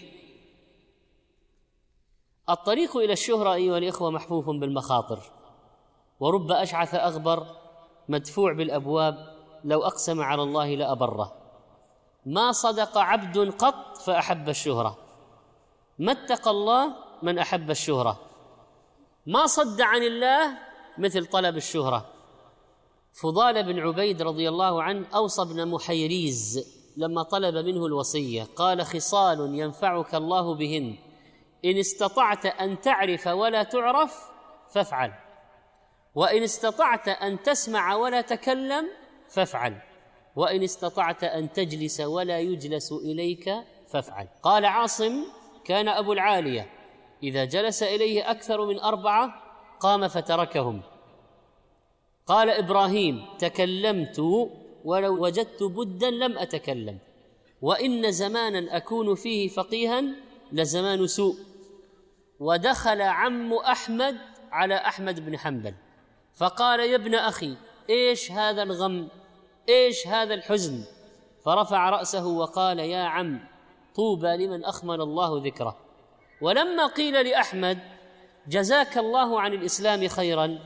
الطريق إلى الشهرة أيها الإخوة محفوف بالمخاطر، ورب أشعث أغبر مدفوع بالأبواب لو أقسم على الله لأبره. ما صدق عبد قط فأحب الشهرة، ما اتقى الله من أحب الشهرة، ما صد عن الله مثل طلب الشهرة. فضال بن عبيد رضي الله عنه أوصى ابن محيريز لما طلب منه الوصية، قال: خصال ينفعك الله بهن، إن استطعت أن تعرف ولا تعرف فافعل، وإن استطعت أن تسمع ولا تكلم فافعل، وإن استطعت أن تجلس ولا يجلس إليك فافعل. قال عاصم: كان أبو العالية إذا جلس إليه أكثر من 4 قام فتركهم. قال إبراهيم: تكلمت ولو وجدت بدا لم أتكلم، وإن زمانا أكون فيه فقيها لزمان سوء. ودخل عم أحمد على أحمد بن حنبل فقال: يا ابن أخي، إيش هذا الغم؟ إيش هذا الحزن؟ فرفع رأسه وقال: يا عم، طوبى لمن أخمل الله ذكره. ولما قيل لأحمد: جزاك الله عن الإسلام خيرا،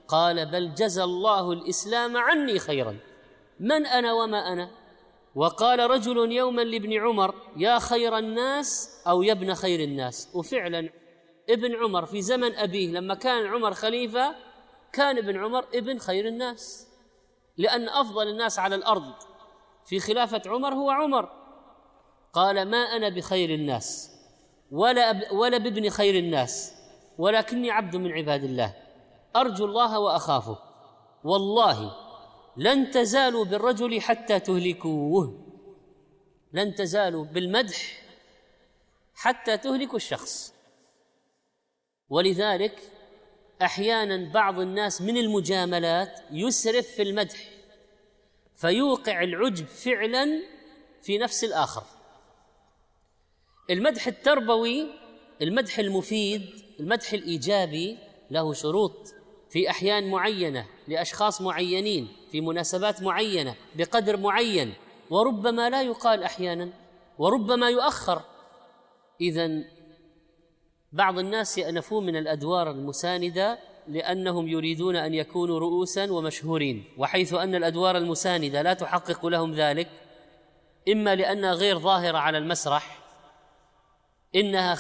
قال: بل جزى الله الإسلام عني خيرا. من أنا وما أنا؟ وقال رجل يوما لابن عمر: يا خير الناس، أو يا ابن خير الناس. وفعلا ابن عمر في زمن أبيه لما كان عمر خليفة كان ابن عمر ابن خير الناس، لأن أفضل الناس على الأرض في خلافة عمر هو عمر. قال: ما أنا بخير الناس ولا بابن خير الناس، ولكني عبد من عباد الله أرجو الله وأخافه، والله لن تزالوا بالرجل حتى تهلكوه. لن تزالوا بالمدح حتى تهلكوا الشخص. ولذلك أحيانا بعض الناس من المجاملات يسرف في المدح فيوقع العجب فعلا في نفس الآخر. المدح التربوي، المدح المفيد، المدح الإيجابي له شروط في أحيان معينة لأشخاص معينين في مناسبات معينة بقدر معين، وربما لا يقال أحيانا، وربما يؤخر. إذن بعض الناس يأنفون من الأدوار المساندة لأنهم يريدون أن يكونوا رؤوسا ومشهورين، وحيث أن الأدوار المساندة لا تحقق لهم ذلك، إما لأنها غير ظاهرة على المسرح، إنها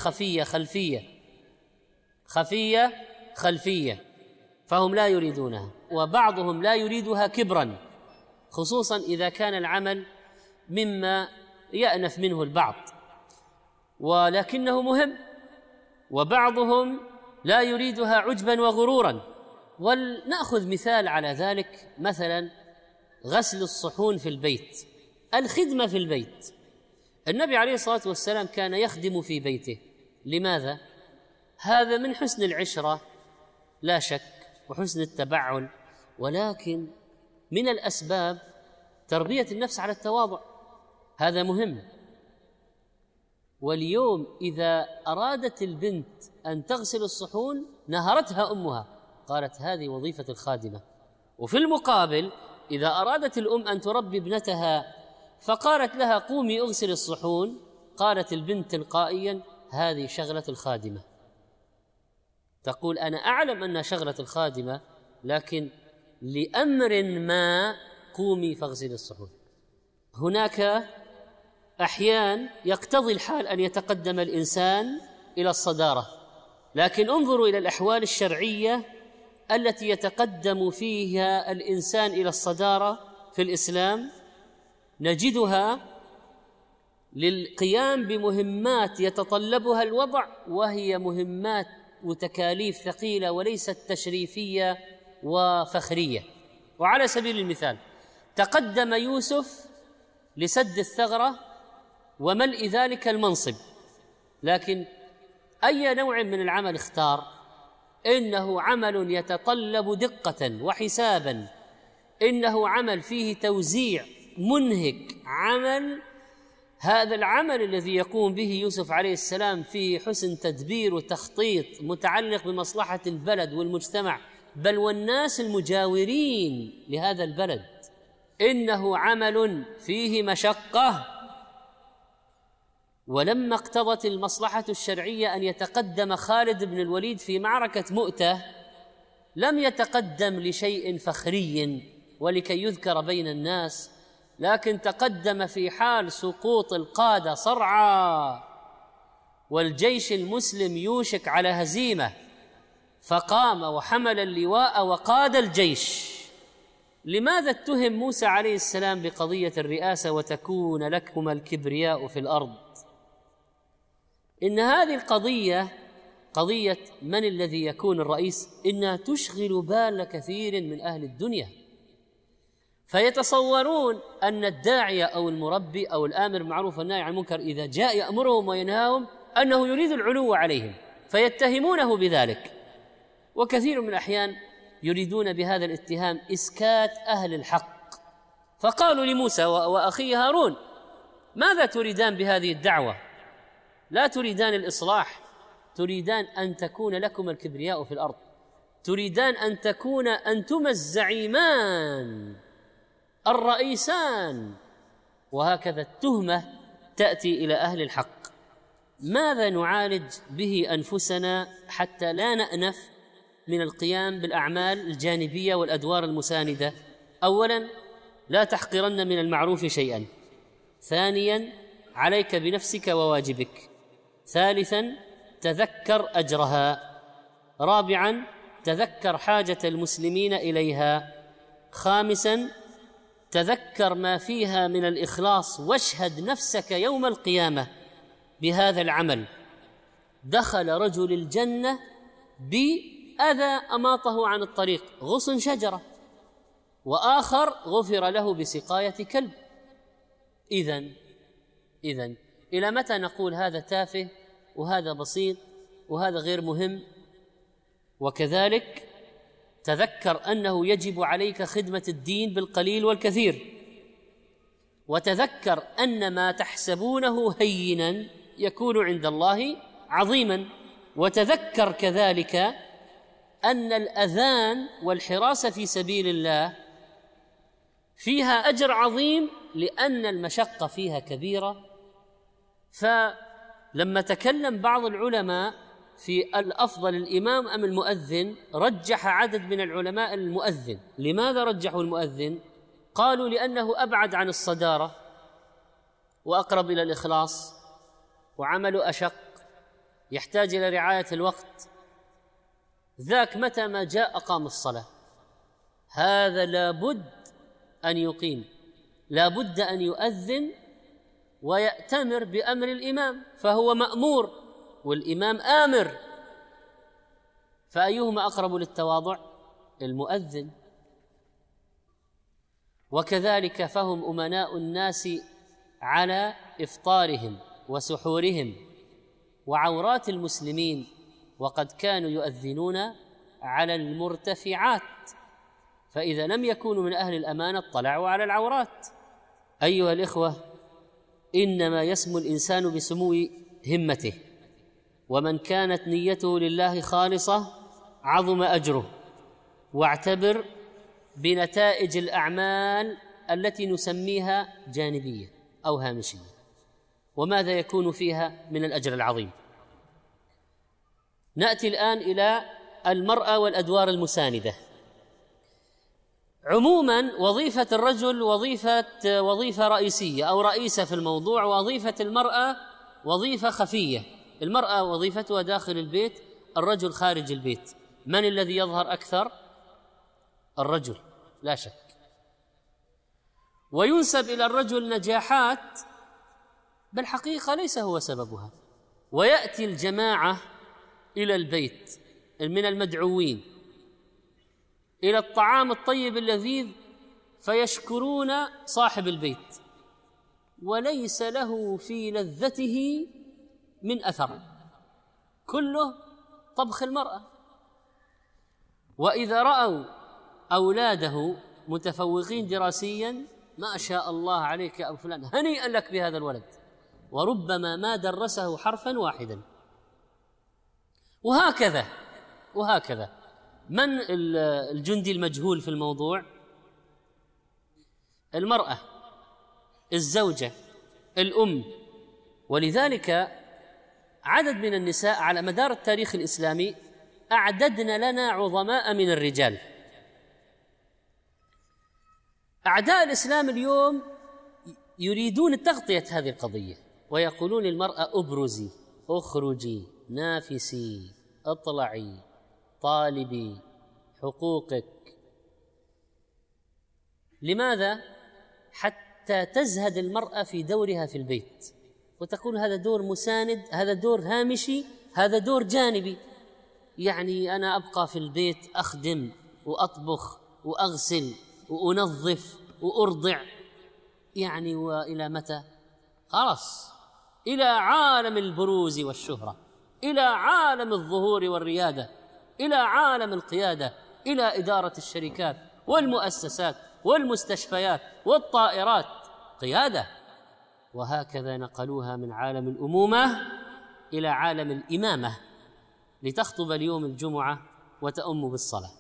خفية خلفية، فهم لا يريدونها، وبعضهم لا يريدها كبرا، خصوصا إذا كان العمل مما يأنف منه البعض، ولكنه مهم. وبعضهم لا يريدها عجبا وغرورا. ولنأخذ مثال على ذلك، مثلا غسل الصحون في البيت، الخدمة في البيت. النبي عليه الصلاة والسلام كان يخدم في بيته. لماذا؟ هذا من حسن العشرة لا شك، وحسن التبعل، ولكن من الأسباب تربية النفس على التواضع، هذا مهم. واليوم إذا أرادت البنت أن تغسل الصحون نهرتها أمها، قالت: هذه وظيفة الخادمة. وفي المقابل إذا أرادت الأم أن تربي ابنتها فقالت لها: قومي أغسل الصحون، قالت البنت تلقائيا: هذه شغلة الخادمة. تقول: أنا أعلم أنها شغلة الخادمة، لكن لأمر ما قومي فاغسلي الصحون. هناك أحيان يقتضي الحال أن يتقدم الإنسان إلى الصدارة، لكن انظروا إلى الأحوال الشرعية التي يتقدم فيها الإنسان إلى الصدارة في الإسلام، نجدها للقيام بمهمات يتطلبها الوضع، وهي مهمات وتكاليف ثقيلة وليست تشريفية وفخرية. وعلى سبيل المثال تقدم يوسف لسد الثغرة وملء ذلك المنصب، لكن أي نوع من العمل اختار؟ إنه عمل يتطلب دقة وحسابا، إنه عمل فيه توزيع منهك، هذا العمل الذي يقوم به يوسف عليه السلام فيه حسن تدبير وتخطيط متعلق بمصلحة البلد والمجتمع، بل والناس المجاورين لهذا البلد. إنه عمل فيه مشقة. ولما اقتضت المصلحة الشرعية أن يتقدم خالد بن الوليد في معركة مؤتة، لم يتقدم لشيء فخري ولكي يذكر بين الناس، لكن تقدم في حال سقوط القادة صرعى والجيش المسلم يوشك على هزيمة، فقام وحمل اللواء وقاد الجيش. لماذا اتهم موسى عليه السلام بقضية الرئاسة وتكون لكم الكبرياء في الأرض؟ إن هذه القضية قضية من الذي يكون الرئيس إنها تشغل بال كثير من أهل الدنيا، فيتصورون أن الداعية أو المربي أو الآمر بالمعروف والنهي عن المنكر إذا جاء يأمرهم وينهاهم أنه يريد العلو عليهم، فيتهمونه بذلك. وكثير من الأحيان يريدون بهذا الاتهام إسكات أهل الحق، فقالوا لموسى وأخيه هارون: ماذا تريدان بهذه الدعوة؟ لا تريدان الإصلاح، تريدان أن تكون لكم الكبرياء في الأرض، تريدان أن تكون أنتما الزعيمان الرئيسان. وهكذا التهمة تأتي إلى أهل الحق. ماذا نعالج به أنفسنا حتى لا نأنف من القيام بالأعمال الجانبية والأدوار المساندة. أولاً، لا تحقرن من المعروف شيئاً. ثانياً، عليك بنفسك وواجبك. ثالثاً، تذكر أجرها. رابعاً، تذكر حاجة المسلمين إليها. خامساً، تذكر ما فيها من الإخلاص واشهد نفسك يوم القيامة بهذا العمل. دخل رجل الجنة بأذى أماطه عن الطريق، غصن شجرة، وآخر غفر له بسقاية كلب. إذن إلى متى نقول هذا تافه وهذا بسيط وهذا غير مهم؟ وكذلك تذكر أنه يجب عليك خدمة الدين بالقليل والكثير، وتذكر أن ما تحسبونه هيناً يكون عند الله عظيماً. وتذكر كذلك أن الأذان والحراسة في سبيل الله فيها أجر عظيم لأن المشقة فيها كبيرة. فلما تكلم بعض العلماء في الأفضل الإمام أم المؤذن، رجح عدد من العلماء المؤذن. لماذا رجحوا المؤذن؟ قالوا لأنه أبعد عن الصدارة وأقرب إلى الإخلاص، وعمله أشق، يحتاج إلى رعاية الوقت. ذاك متى ما جاء أقام الصلاة. هذا لابد أن يقيم، لابد أن يؤذن ويأتمر بأمر الإمام، فهو مأمور والإمام آمر. فأيهما أقرب للتواضع؟ المؤذن. وكذلك فهم أمناء الناس على إفطارهم وسحورهم وعورات المسلمين، وقد كانوا يؤذنون على المرتفعات، فإذا لم يكونوا من أهل الأمانة اطلعوا على العورات. أيها الإخوة، إنما يسمو الإنسان بسمو همته، ومن كانت نيته لله خالصة عظم أجره. واعتبر بنتائج الأعمال التي نسميها جانبية أو هامشية، وماذا يكون فيها من الأجر العظيم. نأتي الآن إلى المرأة والأدوار المساندة. عموماً وظيفة الرجل وظيفة رئيسية أو رئيسة في الموضوع، وظيفة المرأة وظيفة خفية. المرأة وظيفتها داخل البيت، الرجل خارج البيت. من الذي يظهر أكثر؟ الرجل لا شك. وينسب إلى الرجل نجاحات بالحقيقة ليس هو سببها. ويأتي الجماعة إلى البيت من المدعوين إلى الطعام الطيب اللذيذ فيشكرون صاحب البيت، وليس له في لذته من أثر، كله طبخ المرأة. وإذا رأوا أولاده متفوقين دراسياً، ما شاء الله عليك يا أبو فلان، هنيئا لك بهذا الولد، وربما ما درسه حرفاً واحداً. وهكذا من الجندي المجهول في الموضوع؟ المرأة، الزوجة، الأم. ولذلك عدد من النساء على مدار التاريخ الإسلامي أعددن لنا عظماء من الرجال. أعداء الإسلام اليوم يريدون تغطية هذه القضية، ويقولون للمرأة أبرزي، أخرجي، نافسي، اطلعي، طالبي حقوقك. لماذا؟ حتى تزهد المرأة في دورها في البيت، وتقول هذا دور مساند، هذا دور هامشي، هذا دور جانبي. يعني أنا أبقى في البيت أخدم وأطبخ وأغسل وأنظف وأرضع، يعني وإلى متى؟ خلاص، إلى عالم البروز والشهرة، إلى عالم الظهور والريادة، إلى عالم القيادة، إلى إدارة الشركات والمؤسسات والمستشفيات والطائرات، قيادة. وهكذا نقلوها من عالم الأمومة إلى عالم الإمامة، لتخطب اليوم الجمعة وتؤم بالصلاة.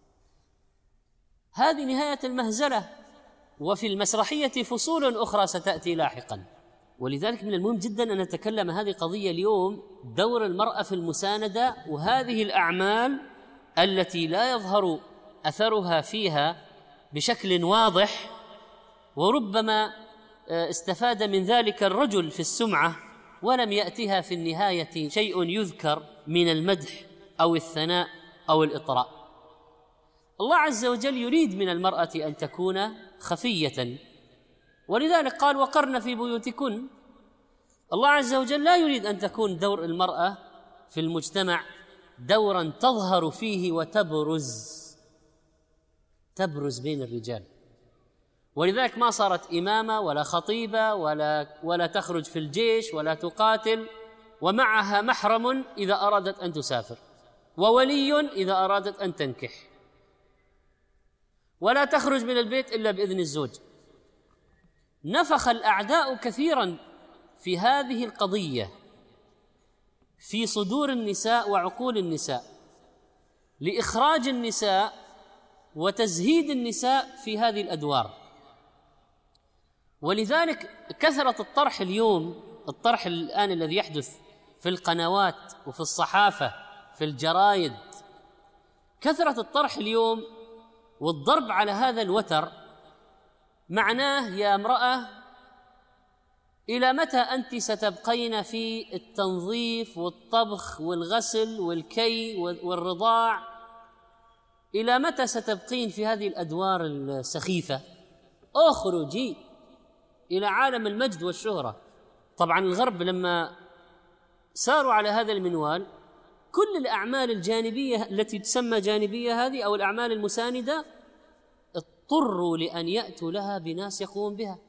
هذه نهاية المهزلة. وفي المسرحية فصول أخرى ستأتي لاحقاً. ولذلك من المهم جداً أن نتكلم هذه قضية اليوم، دور المرأة في المساندة وهذه الأعمال التي لا يظهر أثرها فيها بشكل واضح، وربما استفاد من ذلك الرجل في السمعة ولم يأتها في النهاية شيء يذكر من المدح أو الثناء أو الإطراء. الله عز وجل يريد من المرأة أن تكون خفية، ولذلك قال: وقرن في بيوتكن. الله عز وجل لا يريد أن تكون دور المرأة في المجتمع دورا تظهر فيه وتبرز بين الرجال، ولذلك ما صارت إمامة ولا خطيبة ولا تخرج في الجيش ولا تقاتل، ومعها محرم إذا أرادت أن تسافر، وولي إذا أرادت أن تنكح، ولا تخرج من البيت إلا بإذن الزوج. نفخ الأعداء كثيرا في هذه القضية في صدور النساء وعقول النساء لإخراج النساء وتزهيد النساء في هذه الأدوار. ولذلك كثرة الطرح اليوم، الطرح الآن الذي يحدث في القنوات وفي الصحافة في الجرائد، كثرة الطرح اليوم والضرب على هذا الوتر معناه: يا امرأة، إلى متى أنت ستبقين في التنظيف والطبخ والغسل والكي والرضاع؟ إلى متى ستبقين في هذه الأدوار السخيفة؟ اخرجي إلى عالم المجد والشهرة. طبعا الغرب لما ساروا على هذا المنوال، كل الأعمال الجانبية التي تسمى جانبية هذه أو الأعمال المساندة اضطروا لأن يأتوا لها بناس يقوم بها،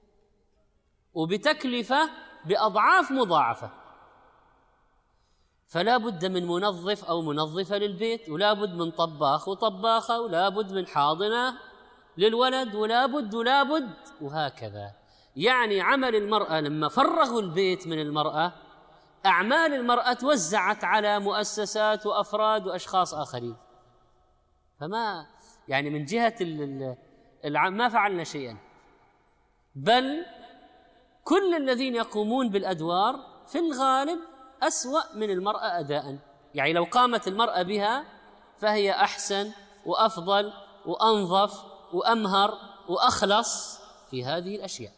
وبتكلفة بأضعاف مضاعفة. فلا بد من منظف أو منظفة للبيت، ولا بد من طباخ وطباخة، ولا بد من حاضنة للولد، ولا بد وهكذا. يعني عمل المرأة لما فرغوا البيت من المرأة، أعمال المرأة توزعت على مؤسسات وأفراد وأشخاص آخرين. فما يعني من جهة ما فعلنا شيئا، بل كل الذين يقومون بالأدوار في الغالب أسوأ من المرأة أداءً. يعني لو قامت المرأة بها فهي أحسن وأفضل وأنظف وأمهر وأخلص في هذه الأشياء.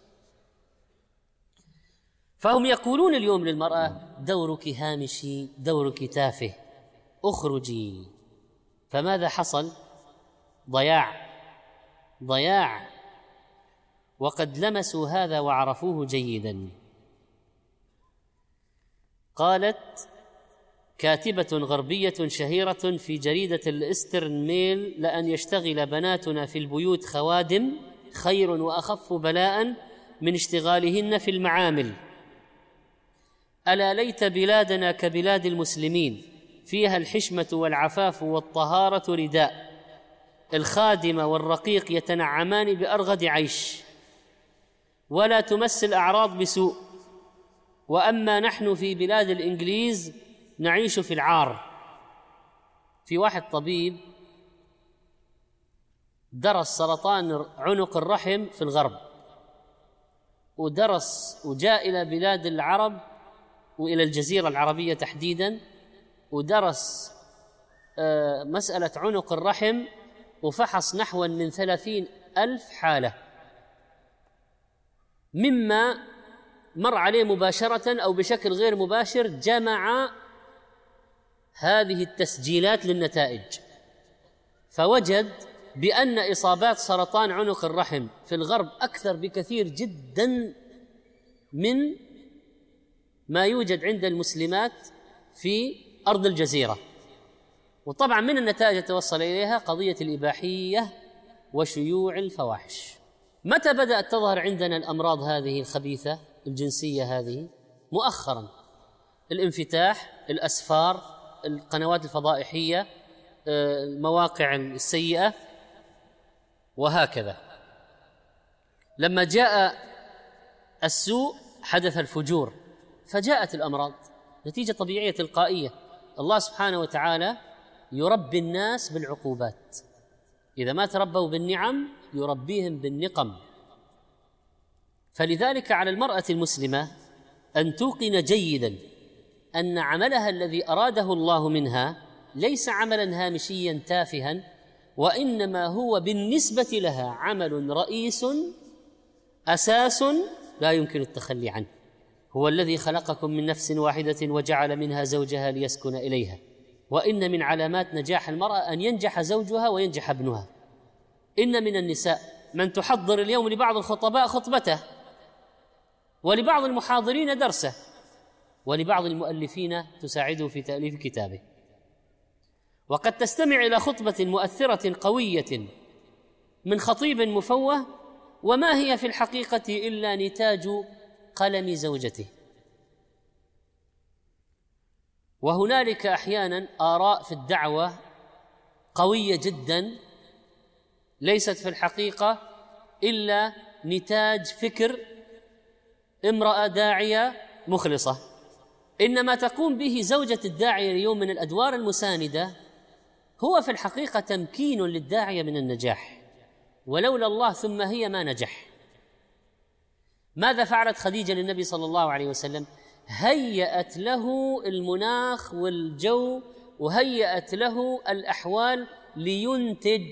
فهم يقولون اليوم للمرأة: دورك هامشي، دورك تافه، اخرجي. فماذا حصل؟ ضياع، وقد لمسوا هذا وعرفوه جيدا. قالت كاتبة غربية شهيرة في جريدة الإسترن ميل: لأن يشتغل بناتنا في البيوت خوادم خير وأخف بلاء من اشتغالهن في المعامل. ألا ليت بلادنا كبلاد المسلمين، فيها الحشمة والعفاف والطهارة رداء، الخادمة والرقيق يتنعمان بأرغد عيش، ولا تمس الأعراض بسوء. وأما نحن في بلاد الإنجليز نعيش في العار. في واحد طبيب درس سرطان عنق الرحم في الغرب، ودرس وجاء إلى بلاد العرب وإلى الجزيرة العربية تحديداً، ودرس مسألة عنق الرحم، وفحص نحو من 30,000 حالة، مما مر عليه مباشرة أو بشكل غير مباشر. جمع هذه التسجيلات للنتائج، فوجد بأن إصابات سرطان عنق الرحم في الغرب أكثر بكثير جدا من ما يوجد عند المسلمات في أرض الجزيرة. وطبعا من النتائج توصل إليها قضية الإباحية وشيوع الفواحش. متى بدأت تظهر عندنا الأمراض هذه الخبيثة الجنسية هذه؟ مؤخرا. الانفتاح، الأسفار، القنوات الفضائحية، المواقع السيئة، وهكذا. لما جاء السوء حدث الفجور، فجاءت الأمراض، نتيجة طبيعية تلقائية. الله سبحانه وتعالى يربي الناس بالعقوبات، إذا ما تربوا بالنعم يربيهم بالنقم. فلذلك على المرأة المسلمة أن توقن جيدا أن عملها الذي أراده الله منها ليس عملا هامشيا تافها، وإنما هو بالنسبة لها عمل رئيس أساس لا يمكن التخلي عنه. هو الذي خلقكم من نفس واحدة وجعل منها زوجها ليسكن إليها، وإن من علامات نجاح المرأة أن ينجح زوجها وينجح ابنها. إن من النساء من تحضر اليوم لبعض الخطباء خطبته، ولبعض المحاضرين درسه، ولبعض المؤلفين تساعده في تأليف كتابه. وقد تستمع إلى خطبة مؤثرة قوية من خطيب مفوه، وما هي في الحقيقة إلا نتاج قلم زوجته. وهنالك أحيانا آراء في الدعوة قوية جدا ليست في الحقيقة إلا نتاج فكر امرأة داعية مخلصة. إنما تقوم به زوجة الداعية اليوم من الأدوار المساندة هو في الحقيقة تمكين للداعية من النجاح، ولولا الله ثم هي ما نجح. ماذا فعلت خديجة للنبي صلى الله عليه وسلم؟ هيأت له المناخ والجو، وهيأت له الأحوال لينتج،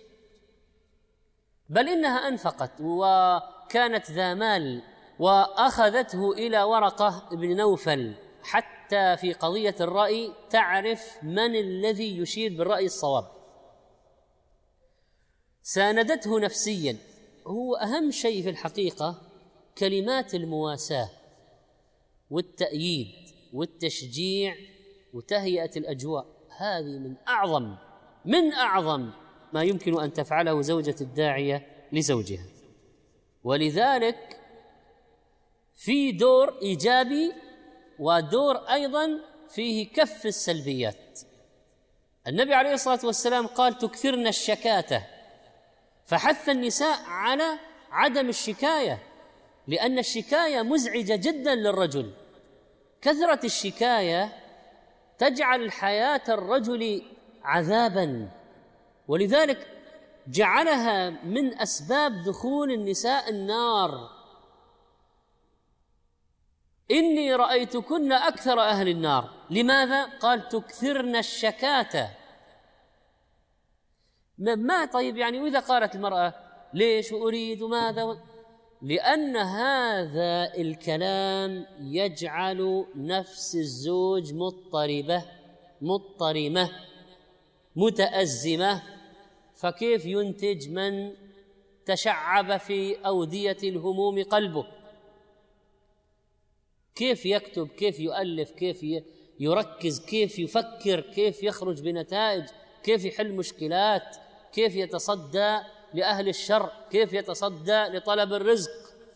بل إنها أنفقت وكانت ذا مال، وأخذته إلى ورقة بن نوفل حتى في قضية الرأي تعرف من الذي يشير بالرأي الصواب. ساندته نفسيا. هو أهم شيء في الحقيقة كلمات المواساة والتأييد والتشجيع وتهيئة الأجواء. هذه من أعظم ما يمكن أن تفعله زوجة الداعية لزوجها. ولذلك في دور إيجابي ودور أيضا فيه كف السلبيات. النبي عليه الصلاة والسلام قال: تكثرن الشكاتة، فحث النساء على عدم الشكاية، لأن الشكاية مزعجة جدا للرجل. كثرة الشكاية تجعل حياة الرجل عذابا، ولذلك جعلها من أسباب دخول النساء النار. إني رأيتكن أكثر أهل النار. لماذا؟ قال: تكثرن الشكاتة. ما طيب يعني وإذا قالت المرأة ليش وأريد وماذا؟ لأن هذا الكلام يجعل نفس الزوج مضطرمة متأزمة. فكيف ينتج من تشعب في أودية الهموم قلبه؟ كيف يكتب؟ كيف يؤلف؟ كيف يركز؟ كيف يفكر؟ كيف يخرج بنتائج؟ كيف يحل مشكلات؟ كيف يتصدى لأهل الشر؟ كيف يتصدى لطلب الرزق؟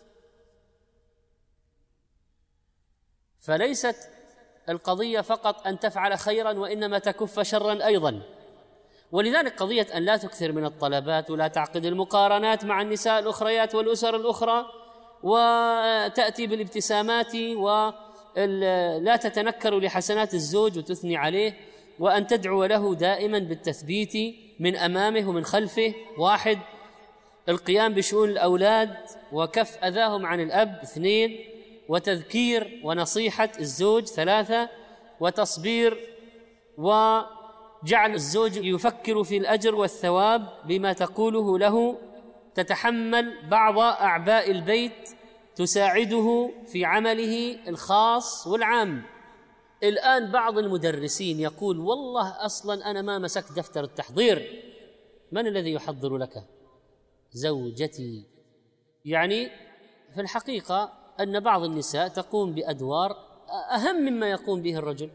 فليست القضية فقط أن تفعل خيرا، وإنما تكف شرا أيضا. ولذلك قضية أن لا تكثر من الطلبات ولا تعقد المقارنات مع النساء الأخريات والأسر الأخرى، وتأتي بالابتسامات ولا تتنكر لحسنات الزوج وتثني عليه، وأن تدعو له دائما بالتثبيت من أمامه ومن خلفه. 1. القيام بشؤون الأولاد وكف أذاهم عن الأب. 2. وتذكير ونصيحة الزوج. 3. وتصبير وجعل الزوج يفكر في الأجر والثواب بما تقوله له. تتحمل بعض أعباء البيت تساعده في عمله الخاص والعام. الآن بعض المدرسين يقول: والله أصلا أنا ما مسكت دفتر التحضير. من الذي يحضر لك؟ زوجتي. يعني في الحقيقة أن بعض النساء تقوم بأدوار أهم مما يقوم به الرجل.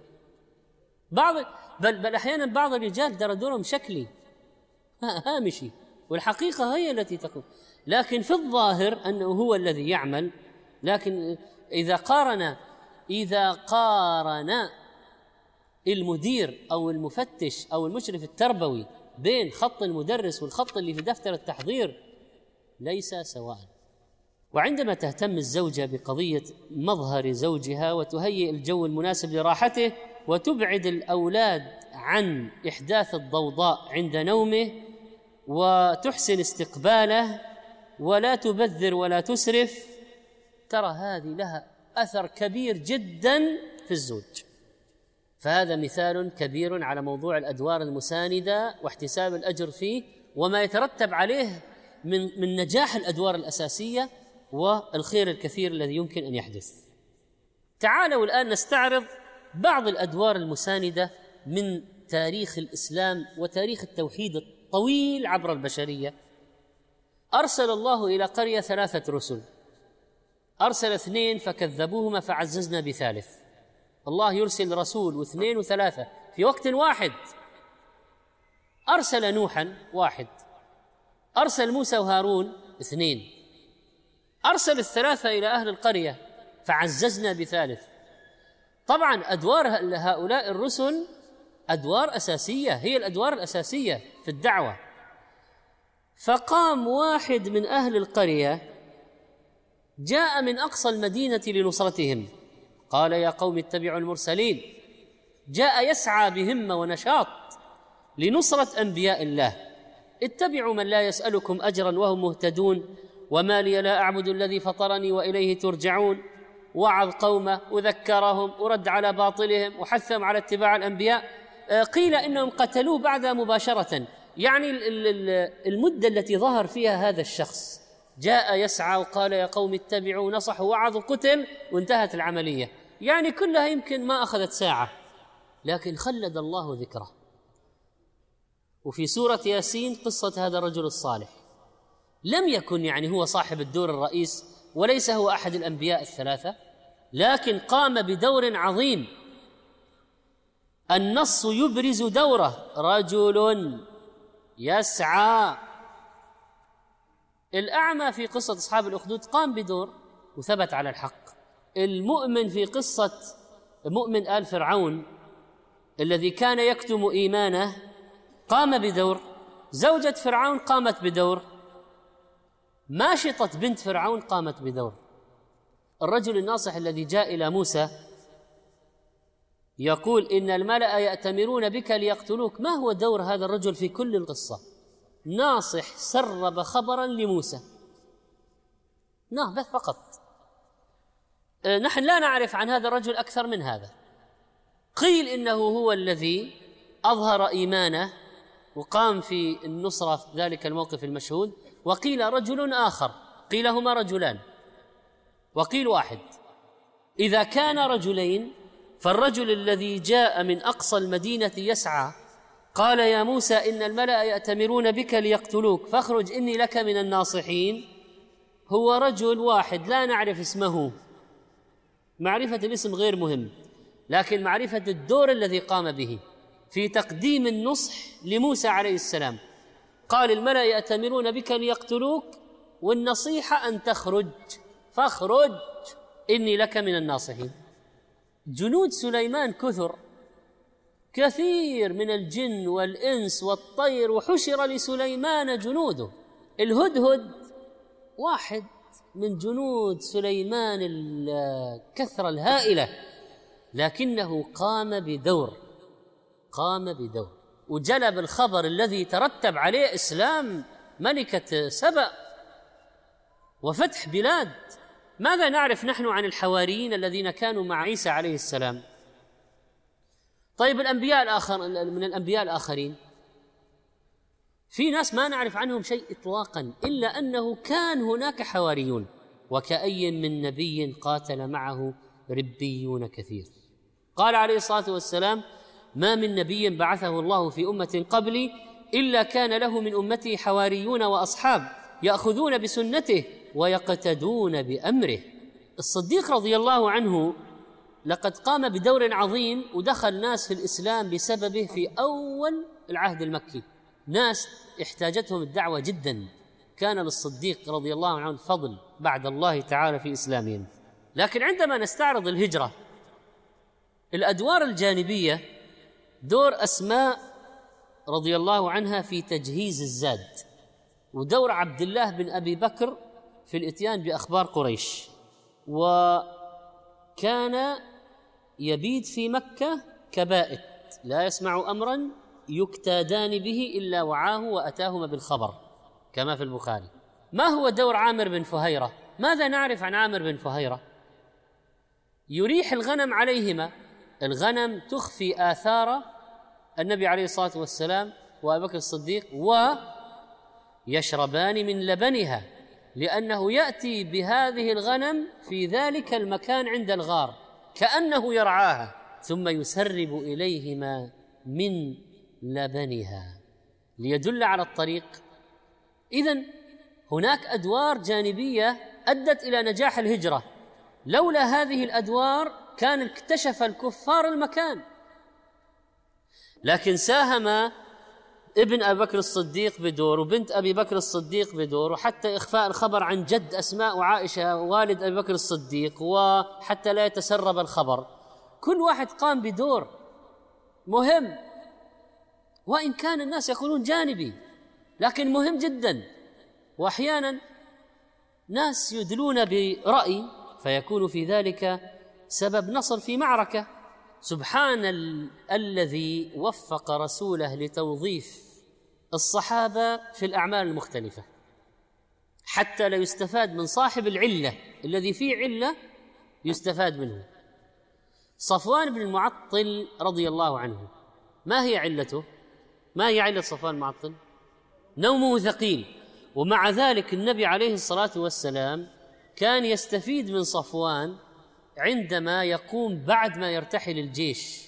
بل أحيانا بعض الرجال ترى دورهم شكلي هامشي، والحقيقة هي التي تقوم. لكن في الظاهر أنه هو الذي يعمل. لكن إذا قارن المدير أو المفتش أو المشرف التربوي بين خط المدرس والخط اللي في دفتر التحضير ليس سواء. وعندما تهتم الزوجة بقضية مظهر زوجها وتهيئ الجو المناسب لراحته وتبعد الأولاد عن إحداث الضوضاء عند نومه وتحسن استقباله ولا تبذر ولا تسرف، ترى هذه لها أثر كبير جدا في الزوج. فهذا مثال كبير على موضوع الأدوار المساندة واحتساب الأجر فيه وما يترتب عليه من نجاح الأدوار الأساسية والخير الكثير الذي يمكن أن يحدث. تعالوا الآن نستعرض بعض الأدوار المساندة من تاريخ الإسلام وتاريخ التوحيد الطويل عبر البشرية. أرسل الله إلى قرية 3 رسل، أرسل 2 فكذبوهما فعززنا ب3. الله يرسل رسول و2 و3 في وقت واحد. أرسل نوحا 1، أرسل موسى وهارون 2، أرسل 3 إلى أهل القرية فعززنا ب3. طبعا أدوار هؤلاء الرسل أدوار أساسية، هي الأدوار الأساسية في الدعوة. فقام واحد من أهل القرية جاء من أقصى المدينة لنصرتهم، قال يا قوم اتبعوا المرسلين. جاء يسعى بهمة ونشاط لنصرة أنبياء الله. اتبعوا من لا يسألكم أجرا وهم مهتدون، وما لي لا أعبد الذي فطرني وإليه ترجعون. وعظ قومه وذكرهم ورد على باطلهم وحثهم على اتباع الأنبياء. قيل إنهم قتلوه بعد مباشرة، يعني المدة التي ظهر فيها هذا الشخص جاء يسعى وقال يا قوم اتبعوا، نصح ووعظ وقتل وانتهت العملية، يعني كلها يمكن ما أخذت ساعة، لكن خلد الله ذكره. وفي سورة ياسين قصة هذا الرجل الصالح، لم يكن يعني هو صاحب الدور الرئيس وليس هو أحد الأنبياء ال3، لكن قام بدور عظيم. النص يبرز دوره، رجل يسعى. الأعمى في قصة أصحاب الأخدود قام بدور وثبت على الحق. المؤمن في قصة مؤمن آل فرعون الذي كان يكتم إيمانه قام بدور. زوجة فرعون قامت بدور. ماشطة بنت فرعون قامت بدور. الرجل الناصح الذي جاء إلى موسى يقول إن الملأ يأتمرون بك ليقتلوك. ما هو دور هذا الرجل في كل القصة؟ ناصح سرب خبرا لموسى، بس فقط. نحن لا نعرف عن هذا الرجل أكثر من هذا. قيل إنه هو الذي أظهر إيمانه وقام في النصرة في ذلك الموقف المشهود، وقيل رجل آخر، قيل هما رجلان وقيل واحد. إذا كان رجلين فالرجل الذي جاء من أقصى المدينة يسعى قال يا موسى إن الملأ يأتمرون بك ليقتلوك فاخرج إني لك من الناصحين، هو رجل واحد لا نعرف اسمه. معرفة الاسم غير مهم، لكن معرفة الدور الذي قام به في تقديم النصح لموسى عليه السلام. قال الملأ يأتمرون بك ليقتلوك والنصيحة أن تخرج، فاخرج إني لك من الناصحين. جنود سليمان كثير من الجن والإنس والطير، وحشر لسليمان جنوده. الهدهد واحد من جنود سليمان الكثرة الهائلة، لكنه قام بدور وجلب الخبر الذي ترتب عليه إسلام ملكة سبأ وفتح بلاد. ماذا نعرف نحن عن الحواريين الذين كانوا مع عيسى عليه السلام؟ طيب من الأنبياء الآخرين في ناس ما نعرف عنهم شيء إطلاقا، إلا أنه كان هناك حواريون. وكأي من نبي قاتل معه ربيون كثير. قال عليه الصلاة والسلام ما من نبي بعثه الله في أمة قبلي إلا كان له من أمته حواريون وأصحاب يأخذون بسنته ويقتدون بأمره. الصديق رضي الله عنه لقد قام بدور عظيم ودخل ناس في الإسلام بسببه في أول العهد المكي، ناس احتاجتهم الدعوة جدا، كان للصديق رضي الله عنه الفضل بعد الله تعالى في إسلامهم. لكن عندما نستعرض الهجرة، الأدوار الجانبية، دور أسماء رضي الله عنها في تجهيز الزاد، ودور عبد الله بن أبي بكر في الإتيان بأخبار قريش. وكان يبيت في مكة كبائت لا يسمع أمرا يكتادان به إلا وعاه وأتاهما بالخبر كما في البخاري. ما هو دور عامر بن فهيرة؟ ماذا نعرف عن عامر بن فهيرة؟ يريح الغنم عليهما الغنم تخفي آثار النبي عليه الصلاة والسلام وأبي بكر الصديق، ويشربان من لبنها، لأنه يأتي بهذه الغنم في ذلك المكان عند الغار كأنه يرعاها، ثم يسرب إليهما من لبنها ليدل على الطريق. إذن هناك أدوار جانبية أدت إلى نجاح الهجرة، لولا هذه الأدوار كان اكتشف الكفار المكان. لكن ساهم ابن أبي بكر الصديق بدور، وبنت أبي بكر الصديق بدور، وحتى إخفاء الخبر عن جد أسماء وعائشة والد أبي بكر الصديق، وحتى لا يتسرب الخبر. كل واحد قام بدور مهم، وإن كان الناس يقولون جانبي لكن مهم جدا. وأحيانا ناس يدلون برأي فيكون في ذلك سبب نصر في معركة. سبحان الذي وفق رسوله لتوظيف الصحابة في الأعمال المختلفة حتى لا يستفاد من صاحب العلة، الذي فيه علة يستفاد منه. صفوان بن المعطل رضي الله عنه، ما هي علته؟ ما هي علة صفوان المعطل؟ نومه ثقيل، ومع ذلك النبي عليه الصلاة والسلام كان يستفيد من صفوان عندما يقوم بعد ما يرتحل الجيش،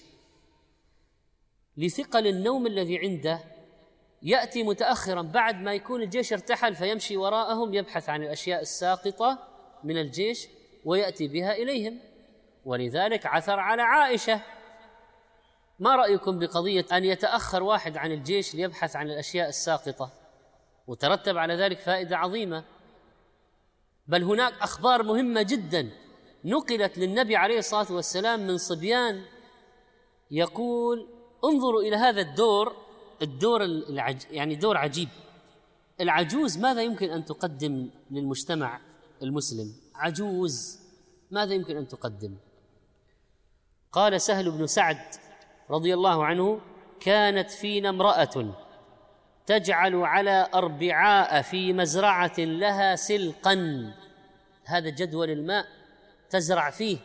لثقل النوم الذي عنده يأتي متأخرا بعد ما يكون الجيش ارتحل، فيمشي وراءهم يبحث عن الأشياء الساقطة من الجيش ويأتي بها إليهم. ولذلك عثر على عائشة. ما رأيكم بقضية أن يتأخر واحد عن الجيش ليبحث عن الأشياء الساقطة؟ وترتب على ذلك فائدة عظيمة. بل هناك أخبار مهمة جدا نقلت للنبي عليه الصلاة والسلام من صبيان، يقول انظروا إلى هذا الدور يعني دور عجيب. العجوز ماذا يمكن أن تقدم للمجتمع المسلم؟ عجوز ماذا يمكن أن تقدم؟ قال سهل بن سعد رضي الله عنه: كانت فينا امرأة تجعل على أربعاء في مزرعة لها سلقا، هذا جدول الماء تزرع فيه،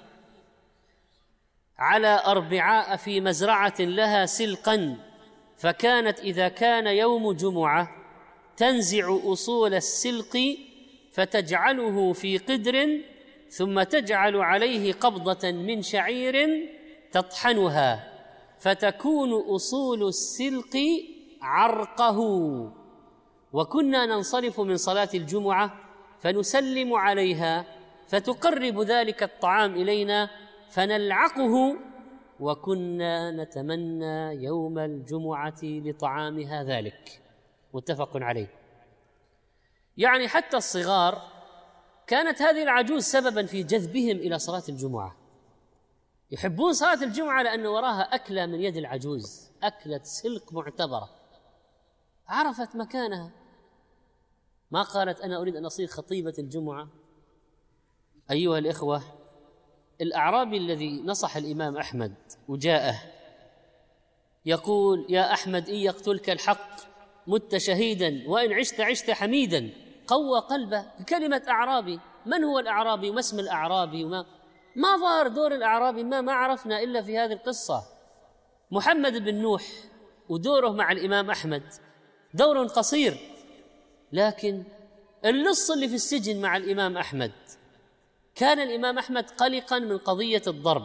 على أربعاء في مزرعة لها سلقا، فكانت إذا كان يوم جمعة تنزع أصول السلق فتجعله في قدر، ثم تجعل عليه قبضة من شعير تطحنها، فتكون أصول السلق عرقه. وكنا ننصرف من صلاة الجمعة فنسلم عليها فتقرب ذلك الطعام إلينا فنلعقه، وكنا نتمنى يوم الجمعة لطعامها ذلك. متفق عليه. يعني حتى الصغار كانت هذه العجوز سببا في جذبهم إلى صلاة الجمعة، يحبون صلاة الجمعة لأن وراها أكلة من يد العجوز، أكلة سلق معتبرة، عرفت مكانها، ما قالت أنا أريد أن أصير خطيبة الجمعة. أيها الإخوة، الأعرابي الذي نصح الإمام أحمد وجاءه يقول: يا أحمد، إن يقتلك الحق مت شهيدا، وإن عشت عشت حميدا. قوى قلبه بكلمة أعرابي. من هو الأعرابي وما اسم الأعرابي ما ظهر دور الأعرابي، ما عرفنا إلا في هذه القصة. محمد بن نوح ودوره مع الإمام أحمد دور قصير، لكن اللص اللي في السجن مع الإمام أحمد، كان الإمام أحمد قلقا من قضية الضرب.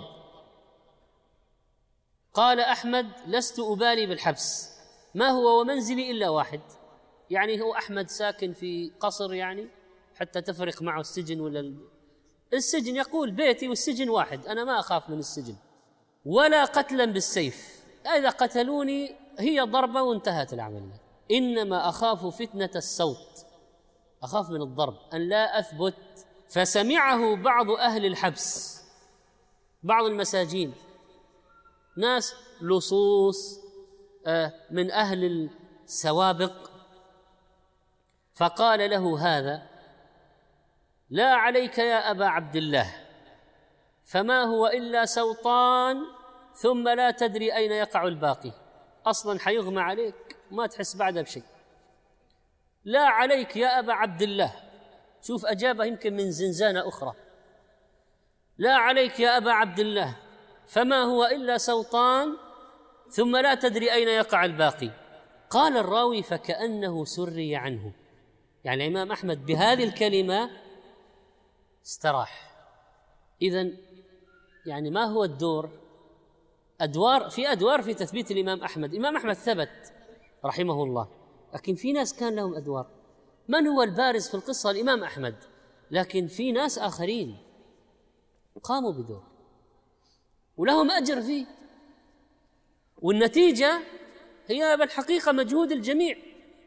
قال أحمد: لست أبالي بالحبس، ما هو ومنزلي إلا واحد. يعني هو أحمد ساكن في قصر، يعني حتى تفرق معه السجن ولا السجن؟ يقول: بيتي والسجن واحد، أنا ما أخاف من السجن ولا قتلا بالسيف، إذا قتلوني هي ضربة وانتهت العملية، إنما أخاف فتنة الصوت، أخاف من الضرب أن لا أثبت. فسمعه بعض أهل الحبس، بعض المساجين، ناس لصوص من أهل السوابق، فقال له هذا: لا عليك يا أبا عبد الله، فما هو إلا سوطان، ثم لا تدري أين يقع الباقي، أصلا حيغمى عليك ما تحس بعدها بشيء. لا عليك يا أبا عبد الله. شوف أجابة يمكن من زنزانة أخرى: لا عليك يا أبا عبد الله، فما هو إلا سوطان ثم لا تدري أين يقع الباقي. قال الراوي فكأنه سري عنه، يعني الإمام أحمد بهذه الكلمة استراح. إذن يعني ما هو الدور؟ أدوار في تثبيت الإمام أحمد. الإمام أحمد ثبت رحمه الله، لكن في ناس كان لهم أدوار. من هو البارز في القصة؟ الإمام أحمد، لكن في ناس آخرين قاموا بدور ولهم أجر فيه، والنتيجة هي بالحقيقة مجهود الجميع.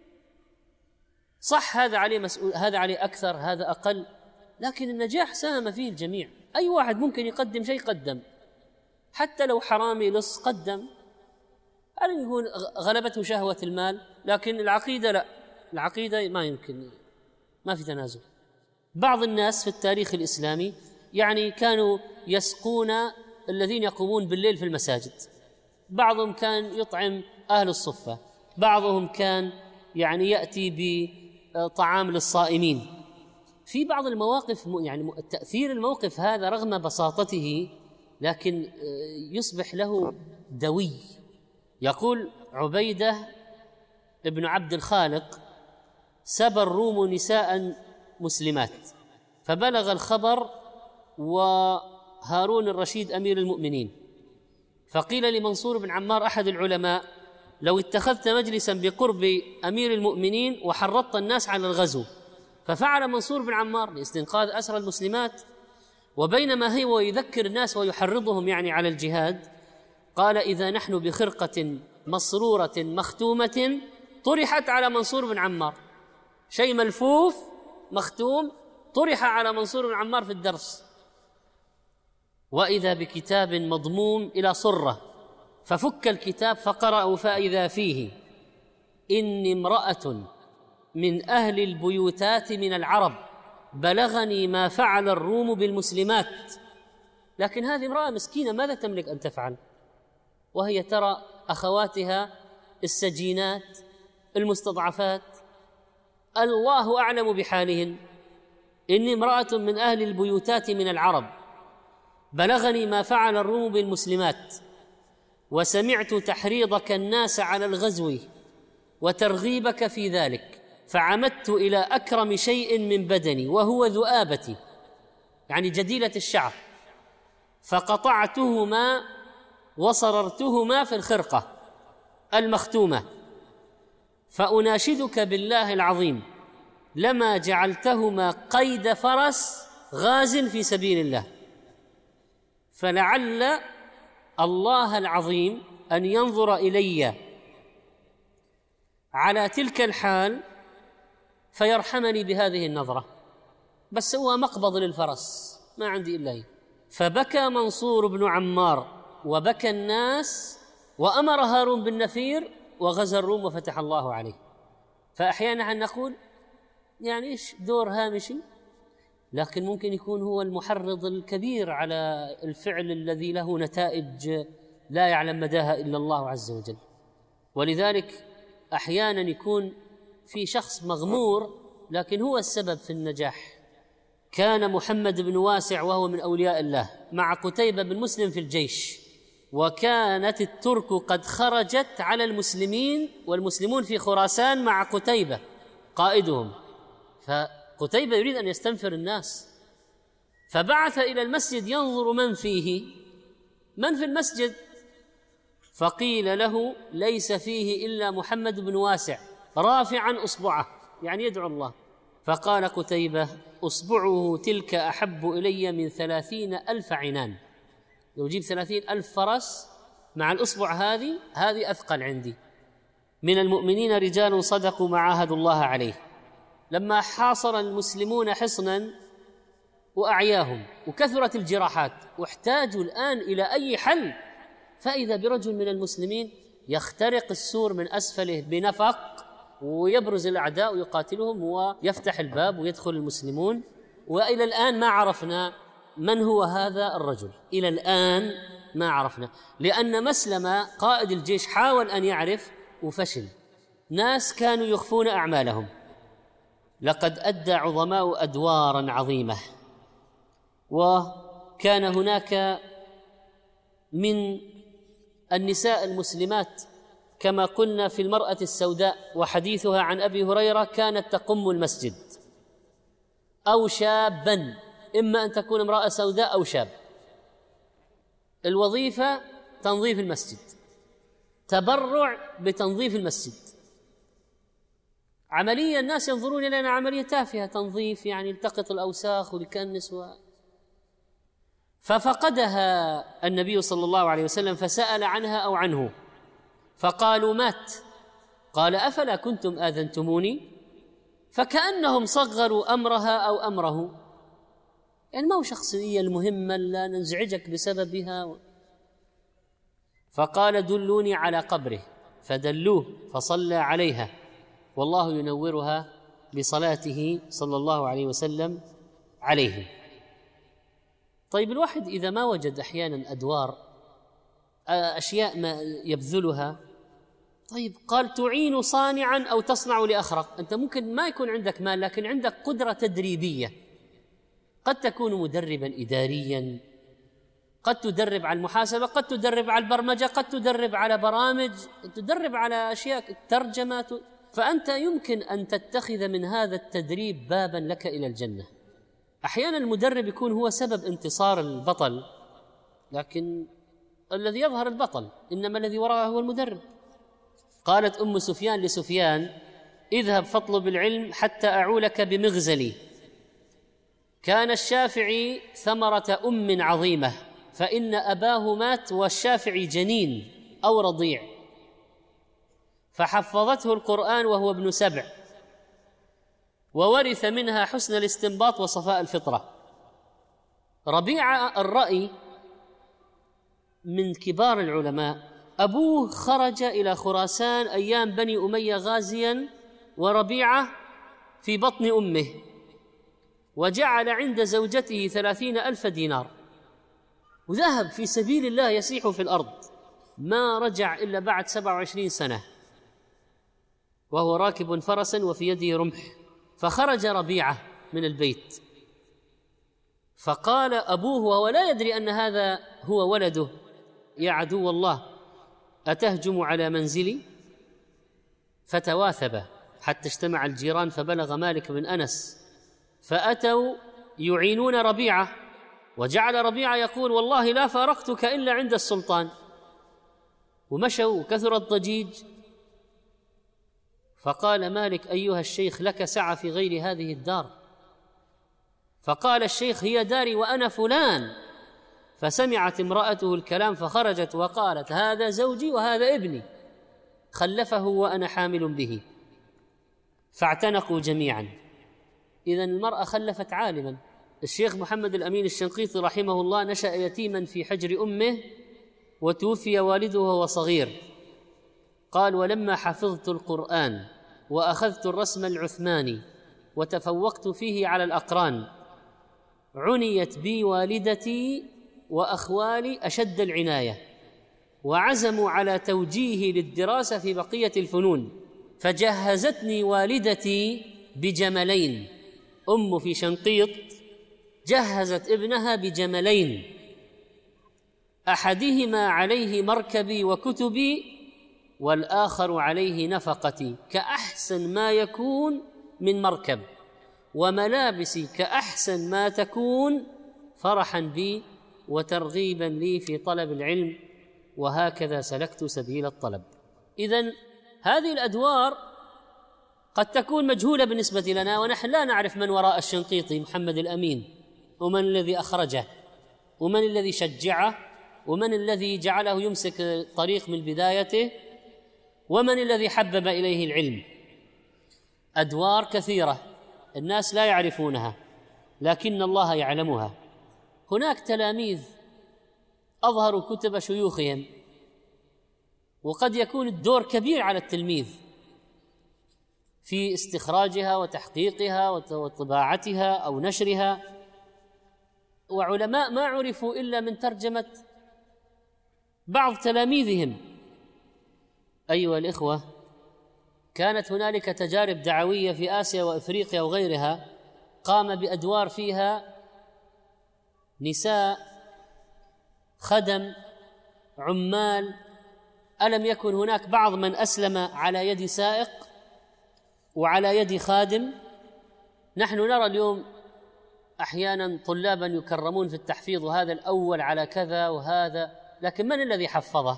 صح هذا عليه مسؤول، هذا عليه أكثر، هذا أقل، لكن النجاح ساهم فيه الجميع. أي واحد ممكن يقدم شيء قدم، حتى لو حرامي لص قدم. هل يكون غلبته شهوة المال؟ لكن العقيدة لا، العقيدة ما يمكن، ما في تنازل. بعض الناس في التاريخ الإسلامي يعني كانوا يسقون الذين يقومون بالليل في المساجد، بعضهم كان يطعم أهل الصفة، بعضهم كان يعني يأتي بطعام للصائمين. في بعض المواقف يعني تأثير الموقف هذا رغم بساطته لكن يصبح له دوي. يقول عبيدة ابن عبد الخالق: سبى الروم نساء مسلمات، فبلغ الخبر وهارون الرشيد أمير المؤمنين، فقيل لمنصور بن عمار أحد العلماء: لو اتخذت مجلسا بقرب أمير المؤمنين وحرضت الناس على الغزو. ففعل منصور بن عمار لاستنقاذ أسرى المسلمات، وبينما هو يذكر الناس ويحرضهم يعني على الجهاد، قال: إذا نحن بخرقة مسرورة مختومة طرحت على منصور بن عمار، شيء ملفوف مختوم طرح على منصور بن عمار في الدرس، وإذا بكتاب مضموم إلى صرة، ففك الكتاب فقرأوا فإذا فيه: إني امرأة من أهل البيوتات من العرب بلغني ما فعل الروم بالمسلمات. لكن هذه امرأة مسكينة ماذا تملك أن تفعل؟ وهي ترى أخواتها السجينات المستضعفات، الله أعلم بحالهن. إني امرأة من أهل البيوتات من العرب بلغني ما فعل الروم بالمسلمات، وسمعت تحريضك الناس على الغزو وترغيبك في ذلك، فعمدت إلى أكرم شيء من بدني وهو ذؤابتي، يعني جديلة الشعر، فقطعتهما وصررتهما في الخرقة المختومة، فأناشدك بالله العظيم لما جعلتهما قيد فرس غاز في سبيل الله، فلعل الله العظيم أن ينظر إلي على تلك الحال فيرحمني بهذه النظرة. بس هو مقبض للفرس، ما عندي إلا هي. فبكى منصور بن عمار وبكى الناس، وأمر هارون بالنفير وغزا الروم وفتح الله عليه. فأحيانا نقول يعني إيش دور هامشي، لكن ممكن يكون هو المحرض الكبير على الفعل الذي له نتائج لا يعلم مداها إلا الله عز وجل. ولذلك أحيانا يكون في شخص مغمور لكن هو السبب في النجاح. كان محمد بن واسع وهو من أولياء الله مع قتيبة بن مسلم في الجيش، وكانت الترك قد خرجت على المسلمين والمسلمون في خراسان مع قتيبة قائدهم، فقتيبة يريد أن يستنفر الناس، فبعث إلى المسجد ينظر من فيه، من في المسجد، فقيل له ليس فيه إلا محمد بن واسع رافعا أصبعه، يعني يدعو الله. فقال قتيبة: أصبعه تلك أحب إلي من 30,000 عنان، لو جيب 30,000 فرس مع الأصبع هذه أثقل عندي. من المؤمنين رجال صدقوا ما عاهدوا الله عليه. لما حاصر المسلمون حصنا وأعياهم وكثرت الجراحات واحتاجوا الآن إلى أي حل، فإذا برجل من المسلمين يخترق السور من أسفله بنفق ويبرز الأعداء ويقاتلهم ويفتح الباب ويدخل المسلمون. وإلى الآن ما عرفنا من هو هذا الرجل، إلى الآن ما عرفنا، لأن مسلمة قائد الجيش حاول أن يعرف وفشل. ناس كانوا يخفون أعمالهم. لقد أدى عظماء أدوارا عظيمة، وكان هناك من النساء المسلمات كما قلنا في المرأة السوداء، وحديثها عن أبي هريرة كانت تقم المسجد، أو شابا، إما أن تكون امرأة سوداء أو شاب. الوظيفة تنظيف المسجد، تبرع بتنظيف المسجد. عملية الناس ينظرون إلينا عملية تافهة، تنظيف يعني التقط الأوساخ ويكنس ففقدها النبي صلى الله عليه وسلم فسأل عنها أو عنه، فقالوا مات. قال أفلا كنتم آذنتموني؟ فكأنهم صغروا أمرها أو أمره، يعني ما هو شخصية المهمة لا نزعجك بسببها. فقال دلوني على قبره، فدلوه فصلى عليها، والله ينورها بصلاته صلى الله عليه وسلم عليهم. طيب الواحد إذا ما وجد أحيانا أدوار، أشياء ما يبذلها، طيب قال تعين صانعا أو تصنع لأخرق. أنت ممكن ما يكون عندك مال، لكن عندك قدرة تدريبية، قد تكون مدربا إداريا، قد تدرب على المحاسبة، قد تدرب على البرمجة، قد تدرب على برامج، تدرب على أشياء الترجمة. فأنت يمكن أن تتخذ من هذا التدريب بابا لك إلى الجنة. أحيانا المدرب يكون هو سبب انتصار البطل، لكن الذي يظهر البطل، إنما الذي وراءه هو المدرب. قالت أم سفيان لسفيان اذهب فاطلب العلم حتى أعولك بمغزلي. كان الشافعي ثمرة أم عظيمة، فإن أباه مات والشافعي جنين أو رضيع، فحفظته القرآن وهو ابن 7، وورث منها حسن الاستنباط وصفاء الفطرة. ربيعة الرأي من كبار العلماء، أبوه خرج إلى خراسان أيام بني أمية غازيا، وربيعة في بطن أمه، وجعل عند زوجته 30,000 دينار، وذهب في سبيل الله يسيح في الأرض، ما رجع إلا بعد 27 سنة وهو راكب فرسا وفي يده رمح. فخرج ربيعة من البيت، فقال أبوه وهو لا يدري أن هذا هو ولده: يا عدو الله أتهجم على منزلي؟ فتواثب حتى اجتمع الجيران، فبلغ مالك بن أنس، فأتوا يعينون ربيعة، وجعل ربيعة يقول: والله لا فارقتك إلا عند السلطان. ومشوا وكثر الضجيج. فقال مالك: أيها الشيخ لك سعة في غير هذه الدار. فقال الشيخ: هي داري وأنا فلان. فسمعت امرأته الكلام فخرجت وقالت: هذا زوجي وهذا ابني، خلفه وأنا حامل به. فاعتنقوا جميعا. إذن المرأة خلفت عالما. الشيخ محمد الأمين الشنقيطي رحمه الله نشأ يتيما في حجر أمه، وتوفي والده وهو صغير. قال: ولما حفظت القرآن وأخذت الرسم العثماني وتفوقت فيه على الأقران، عنيت بي والدتي وأخوالي أشد العناية، وعزموا على توجيهي للدراسة في بقية الفنون، فجهزتني والدتي بجملين. أم في شنقيط جهزت ابنها بجملين، أحدهما عليه مركبي وكتبي، والآخر عليه نفقتي كأحسن ما يكون من مركب، وملابسي كأحسن ما تكون، فرحا بي وترغيبا لي في طلب العلم، وهكذا سلكت سبيل الطلب. إذن هذه الأدوار قد تكون مجهولة بالنسبة لنا، ونحن لا نعرف من وراء الشنقيطي محمد الأمين، ومن الذي أخرجه، ومن الذي شجعه، ومن الذي جعله يمسك طريق من بدايته، ومن الذي حبب إليه العلم. أدوار كثيرة الناس لا يعرفونها، لكن الله يعلمها. هناك تلاميذ أظهروا كتب شيوخهم، وقد يكون الدور كبير على التلميذ في استخراجها وتحقيقها وطباعتها أو نشرها. وعلماء ما عرفوا إلا من ترجمة بعض تلاميذهم. أيها الإخوة، كانت هنالك تجارب دعوية في آسيا وإفريقيا وغيرها، قام بأدوار فيها نساء خدم عمال؟ ألم يكن هناك بعض من أسلم على يد سائق وعلى يد خادم؟ نحن نرى اليوم أحيانا طلابا يكرمون في التحفيظ، وهذا الأول على كذا وهذا، لكن من الذي حفظه؟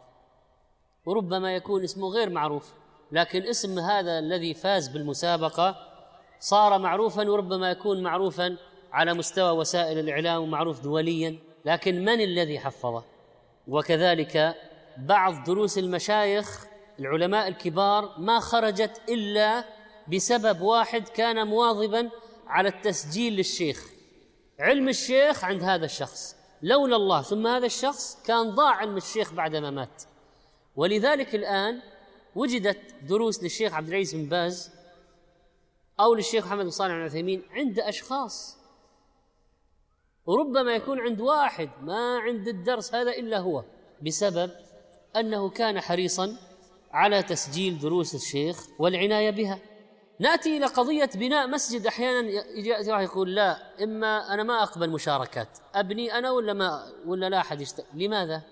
وربما يكون اسمه غير معروف، لكن اسم هذا الذي فاز بالمسابقة صار معروفا، وربما يكون معروفا على مستوى وسائل الإعلام ومعروف دوليا، لكن من الذي حفظه؟ وكذلك بعض دروس المشايخ العلماء الكبار ما خرجت إلا بسبب واحد كان مواظبا على التسجيل للشيخ، علم الشيخ عند هذا الشخص، لولا الله ثم هذا الشخص كان ضاع علم الشيخ بعدما مات. ولذلك الآن وجدت دروس للشيخ عبد العزيز بن باز أو للشيخ محمد بن صالح العثيمين عند أشخاص، وربما يكون عند واحد ما عند الدرس هذا إلا هو، بسبب أنه كان حريصا على تسجيل دروس الشيخ والعناية بها. نأتي إلى قضية بناء مسجد. أحيانا يجي واحد يقول لا، إما أنا ما أقبل مشاركات، أبني أنا ولا لا أحد يشترك. لماذا؟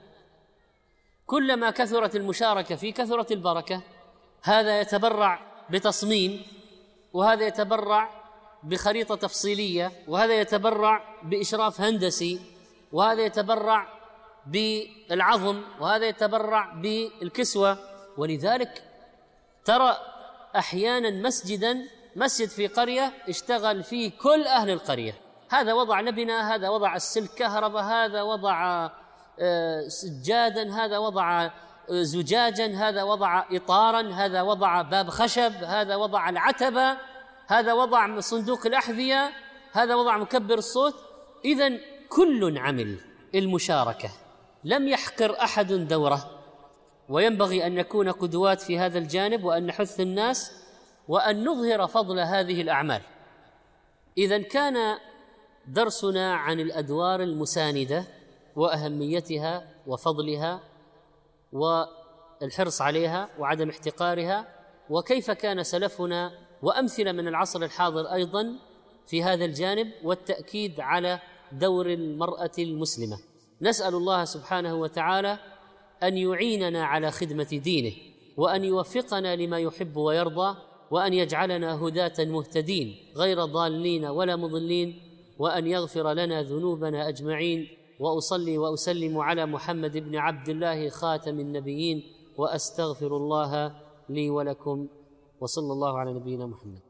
كلما كثرت المشاركة في كثرت البركة. هذا يتبرع بتصميم، وهذا يتبرع بخريطة تفصيلية، وهذا يتبرع بإشراف هندسي، وهذا يتبرع بالعظم، وهذا يتبرع بالكسوة. ولذلك ترى أحيانا مسجد في قرية اشتغل فيه كل أهل القرية، هذا وضع لبنة، هذا وضع السلك كهرباء، هذا وضع سجادا، هذا وضع زجاجا، هذا وضع إطارا، هذا وضع باب خشب، هذا وضع العتبة، هذا وضع صندوق الأحذية، هذا وضع مكبر الصوت. إذن كل عمل المشاركة، لم يحقر أحد دوره، وينبغي أن نكون قدوات في هذا الجانب، وأن نحث الناس وأن نظهر فضل هذه الأعمال. إذن كان درسنا عن الأدوار المساندة وأهميتها وفضلها والحرص عليها وعدم احتقارها، وكيف كان سلفنا وأمثلة من العصر الحاضر أيضا في هذا الجانب، والتأكيد على دور المرأة المسلمة. نسأل الله سبحانه وتعالى أن يعيننا على خدمة دينه، وأن يوفقنا لما يحب ويرضى، وأن يجعلنا هداة مهتدين غير ضالين ولا مضلين، وأن يغفر لنا ذنوبنا أجمعين. وأصلي وأسلم على محمد بن عبد الله خاتم النبيين، وأستغفر الله لي ولكم، وصلى الله على نبينا محمد.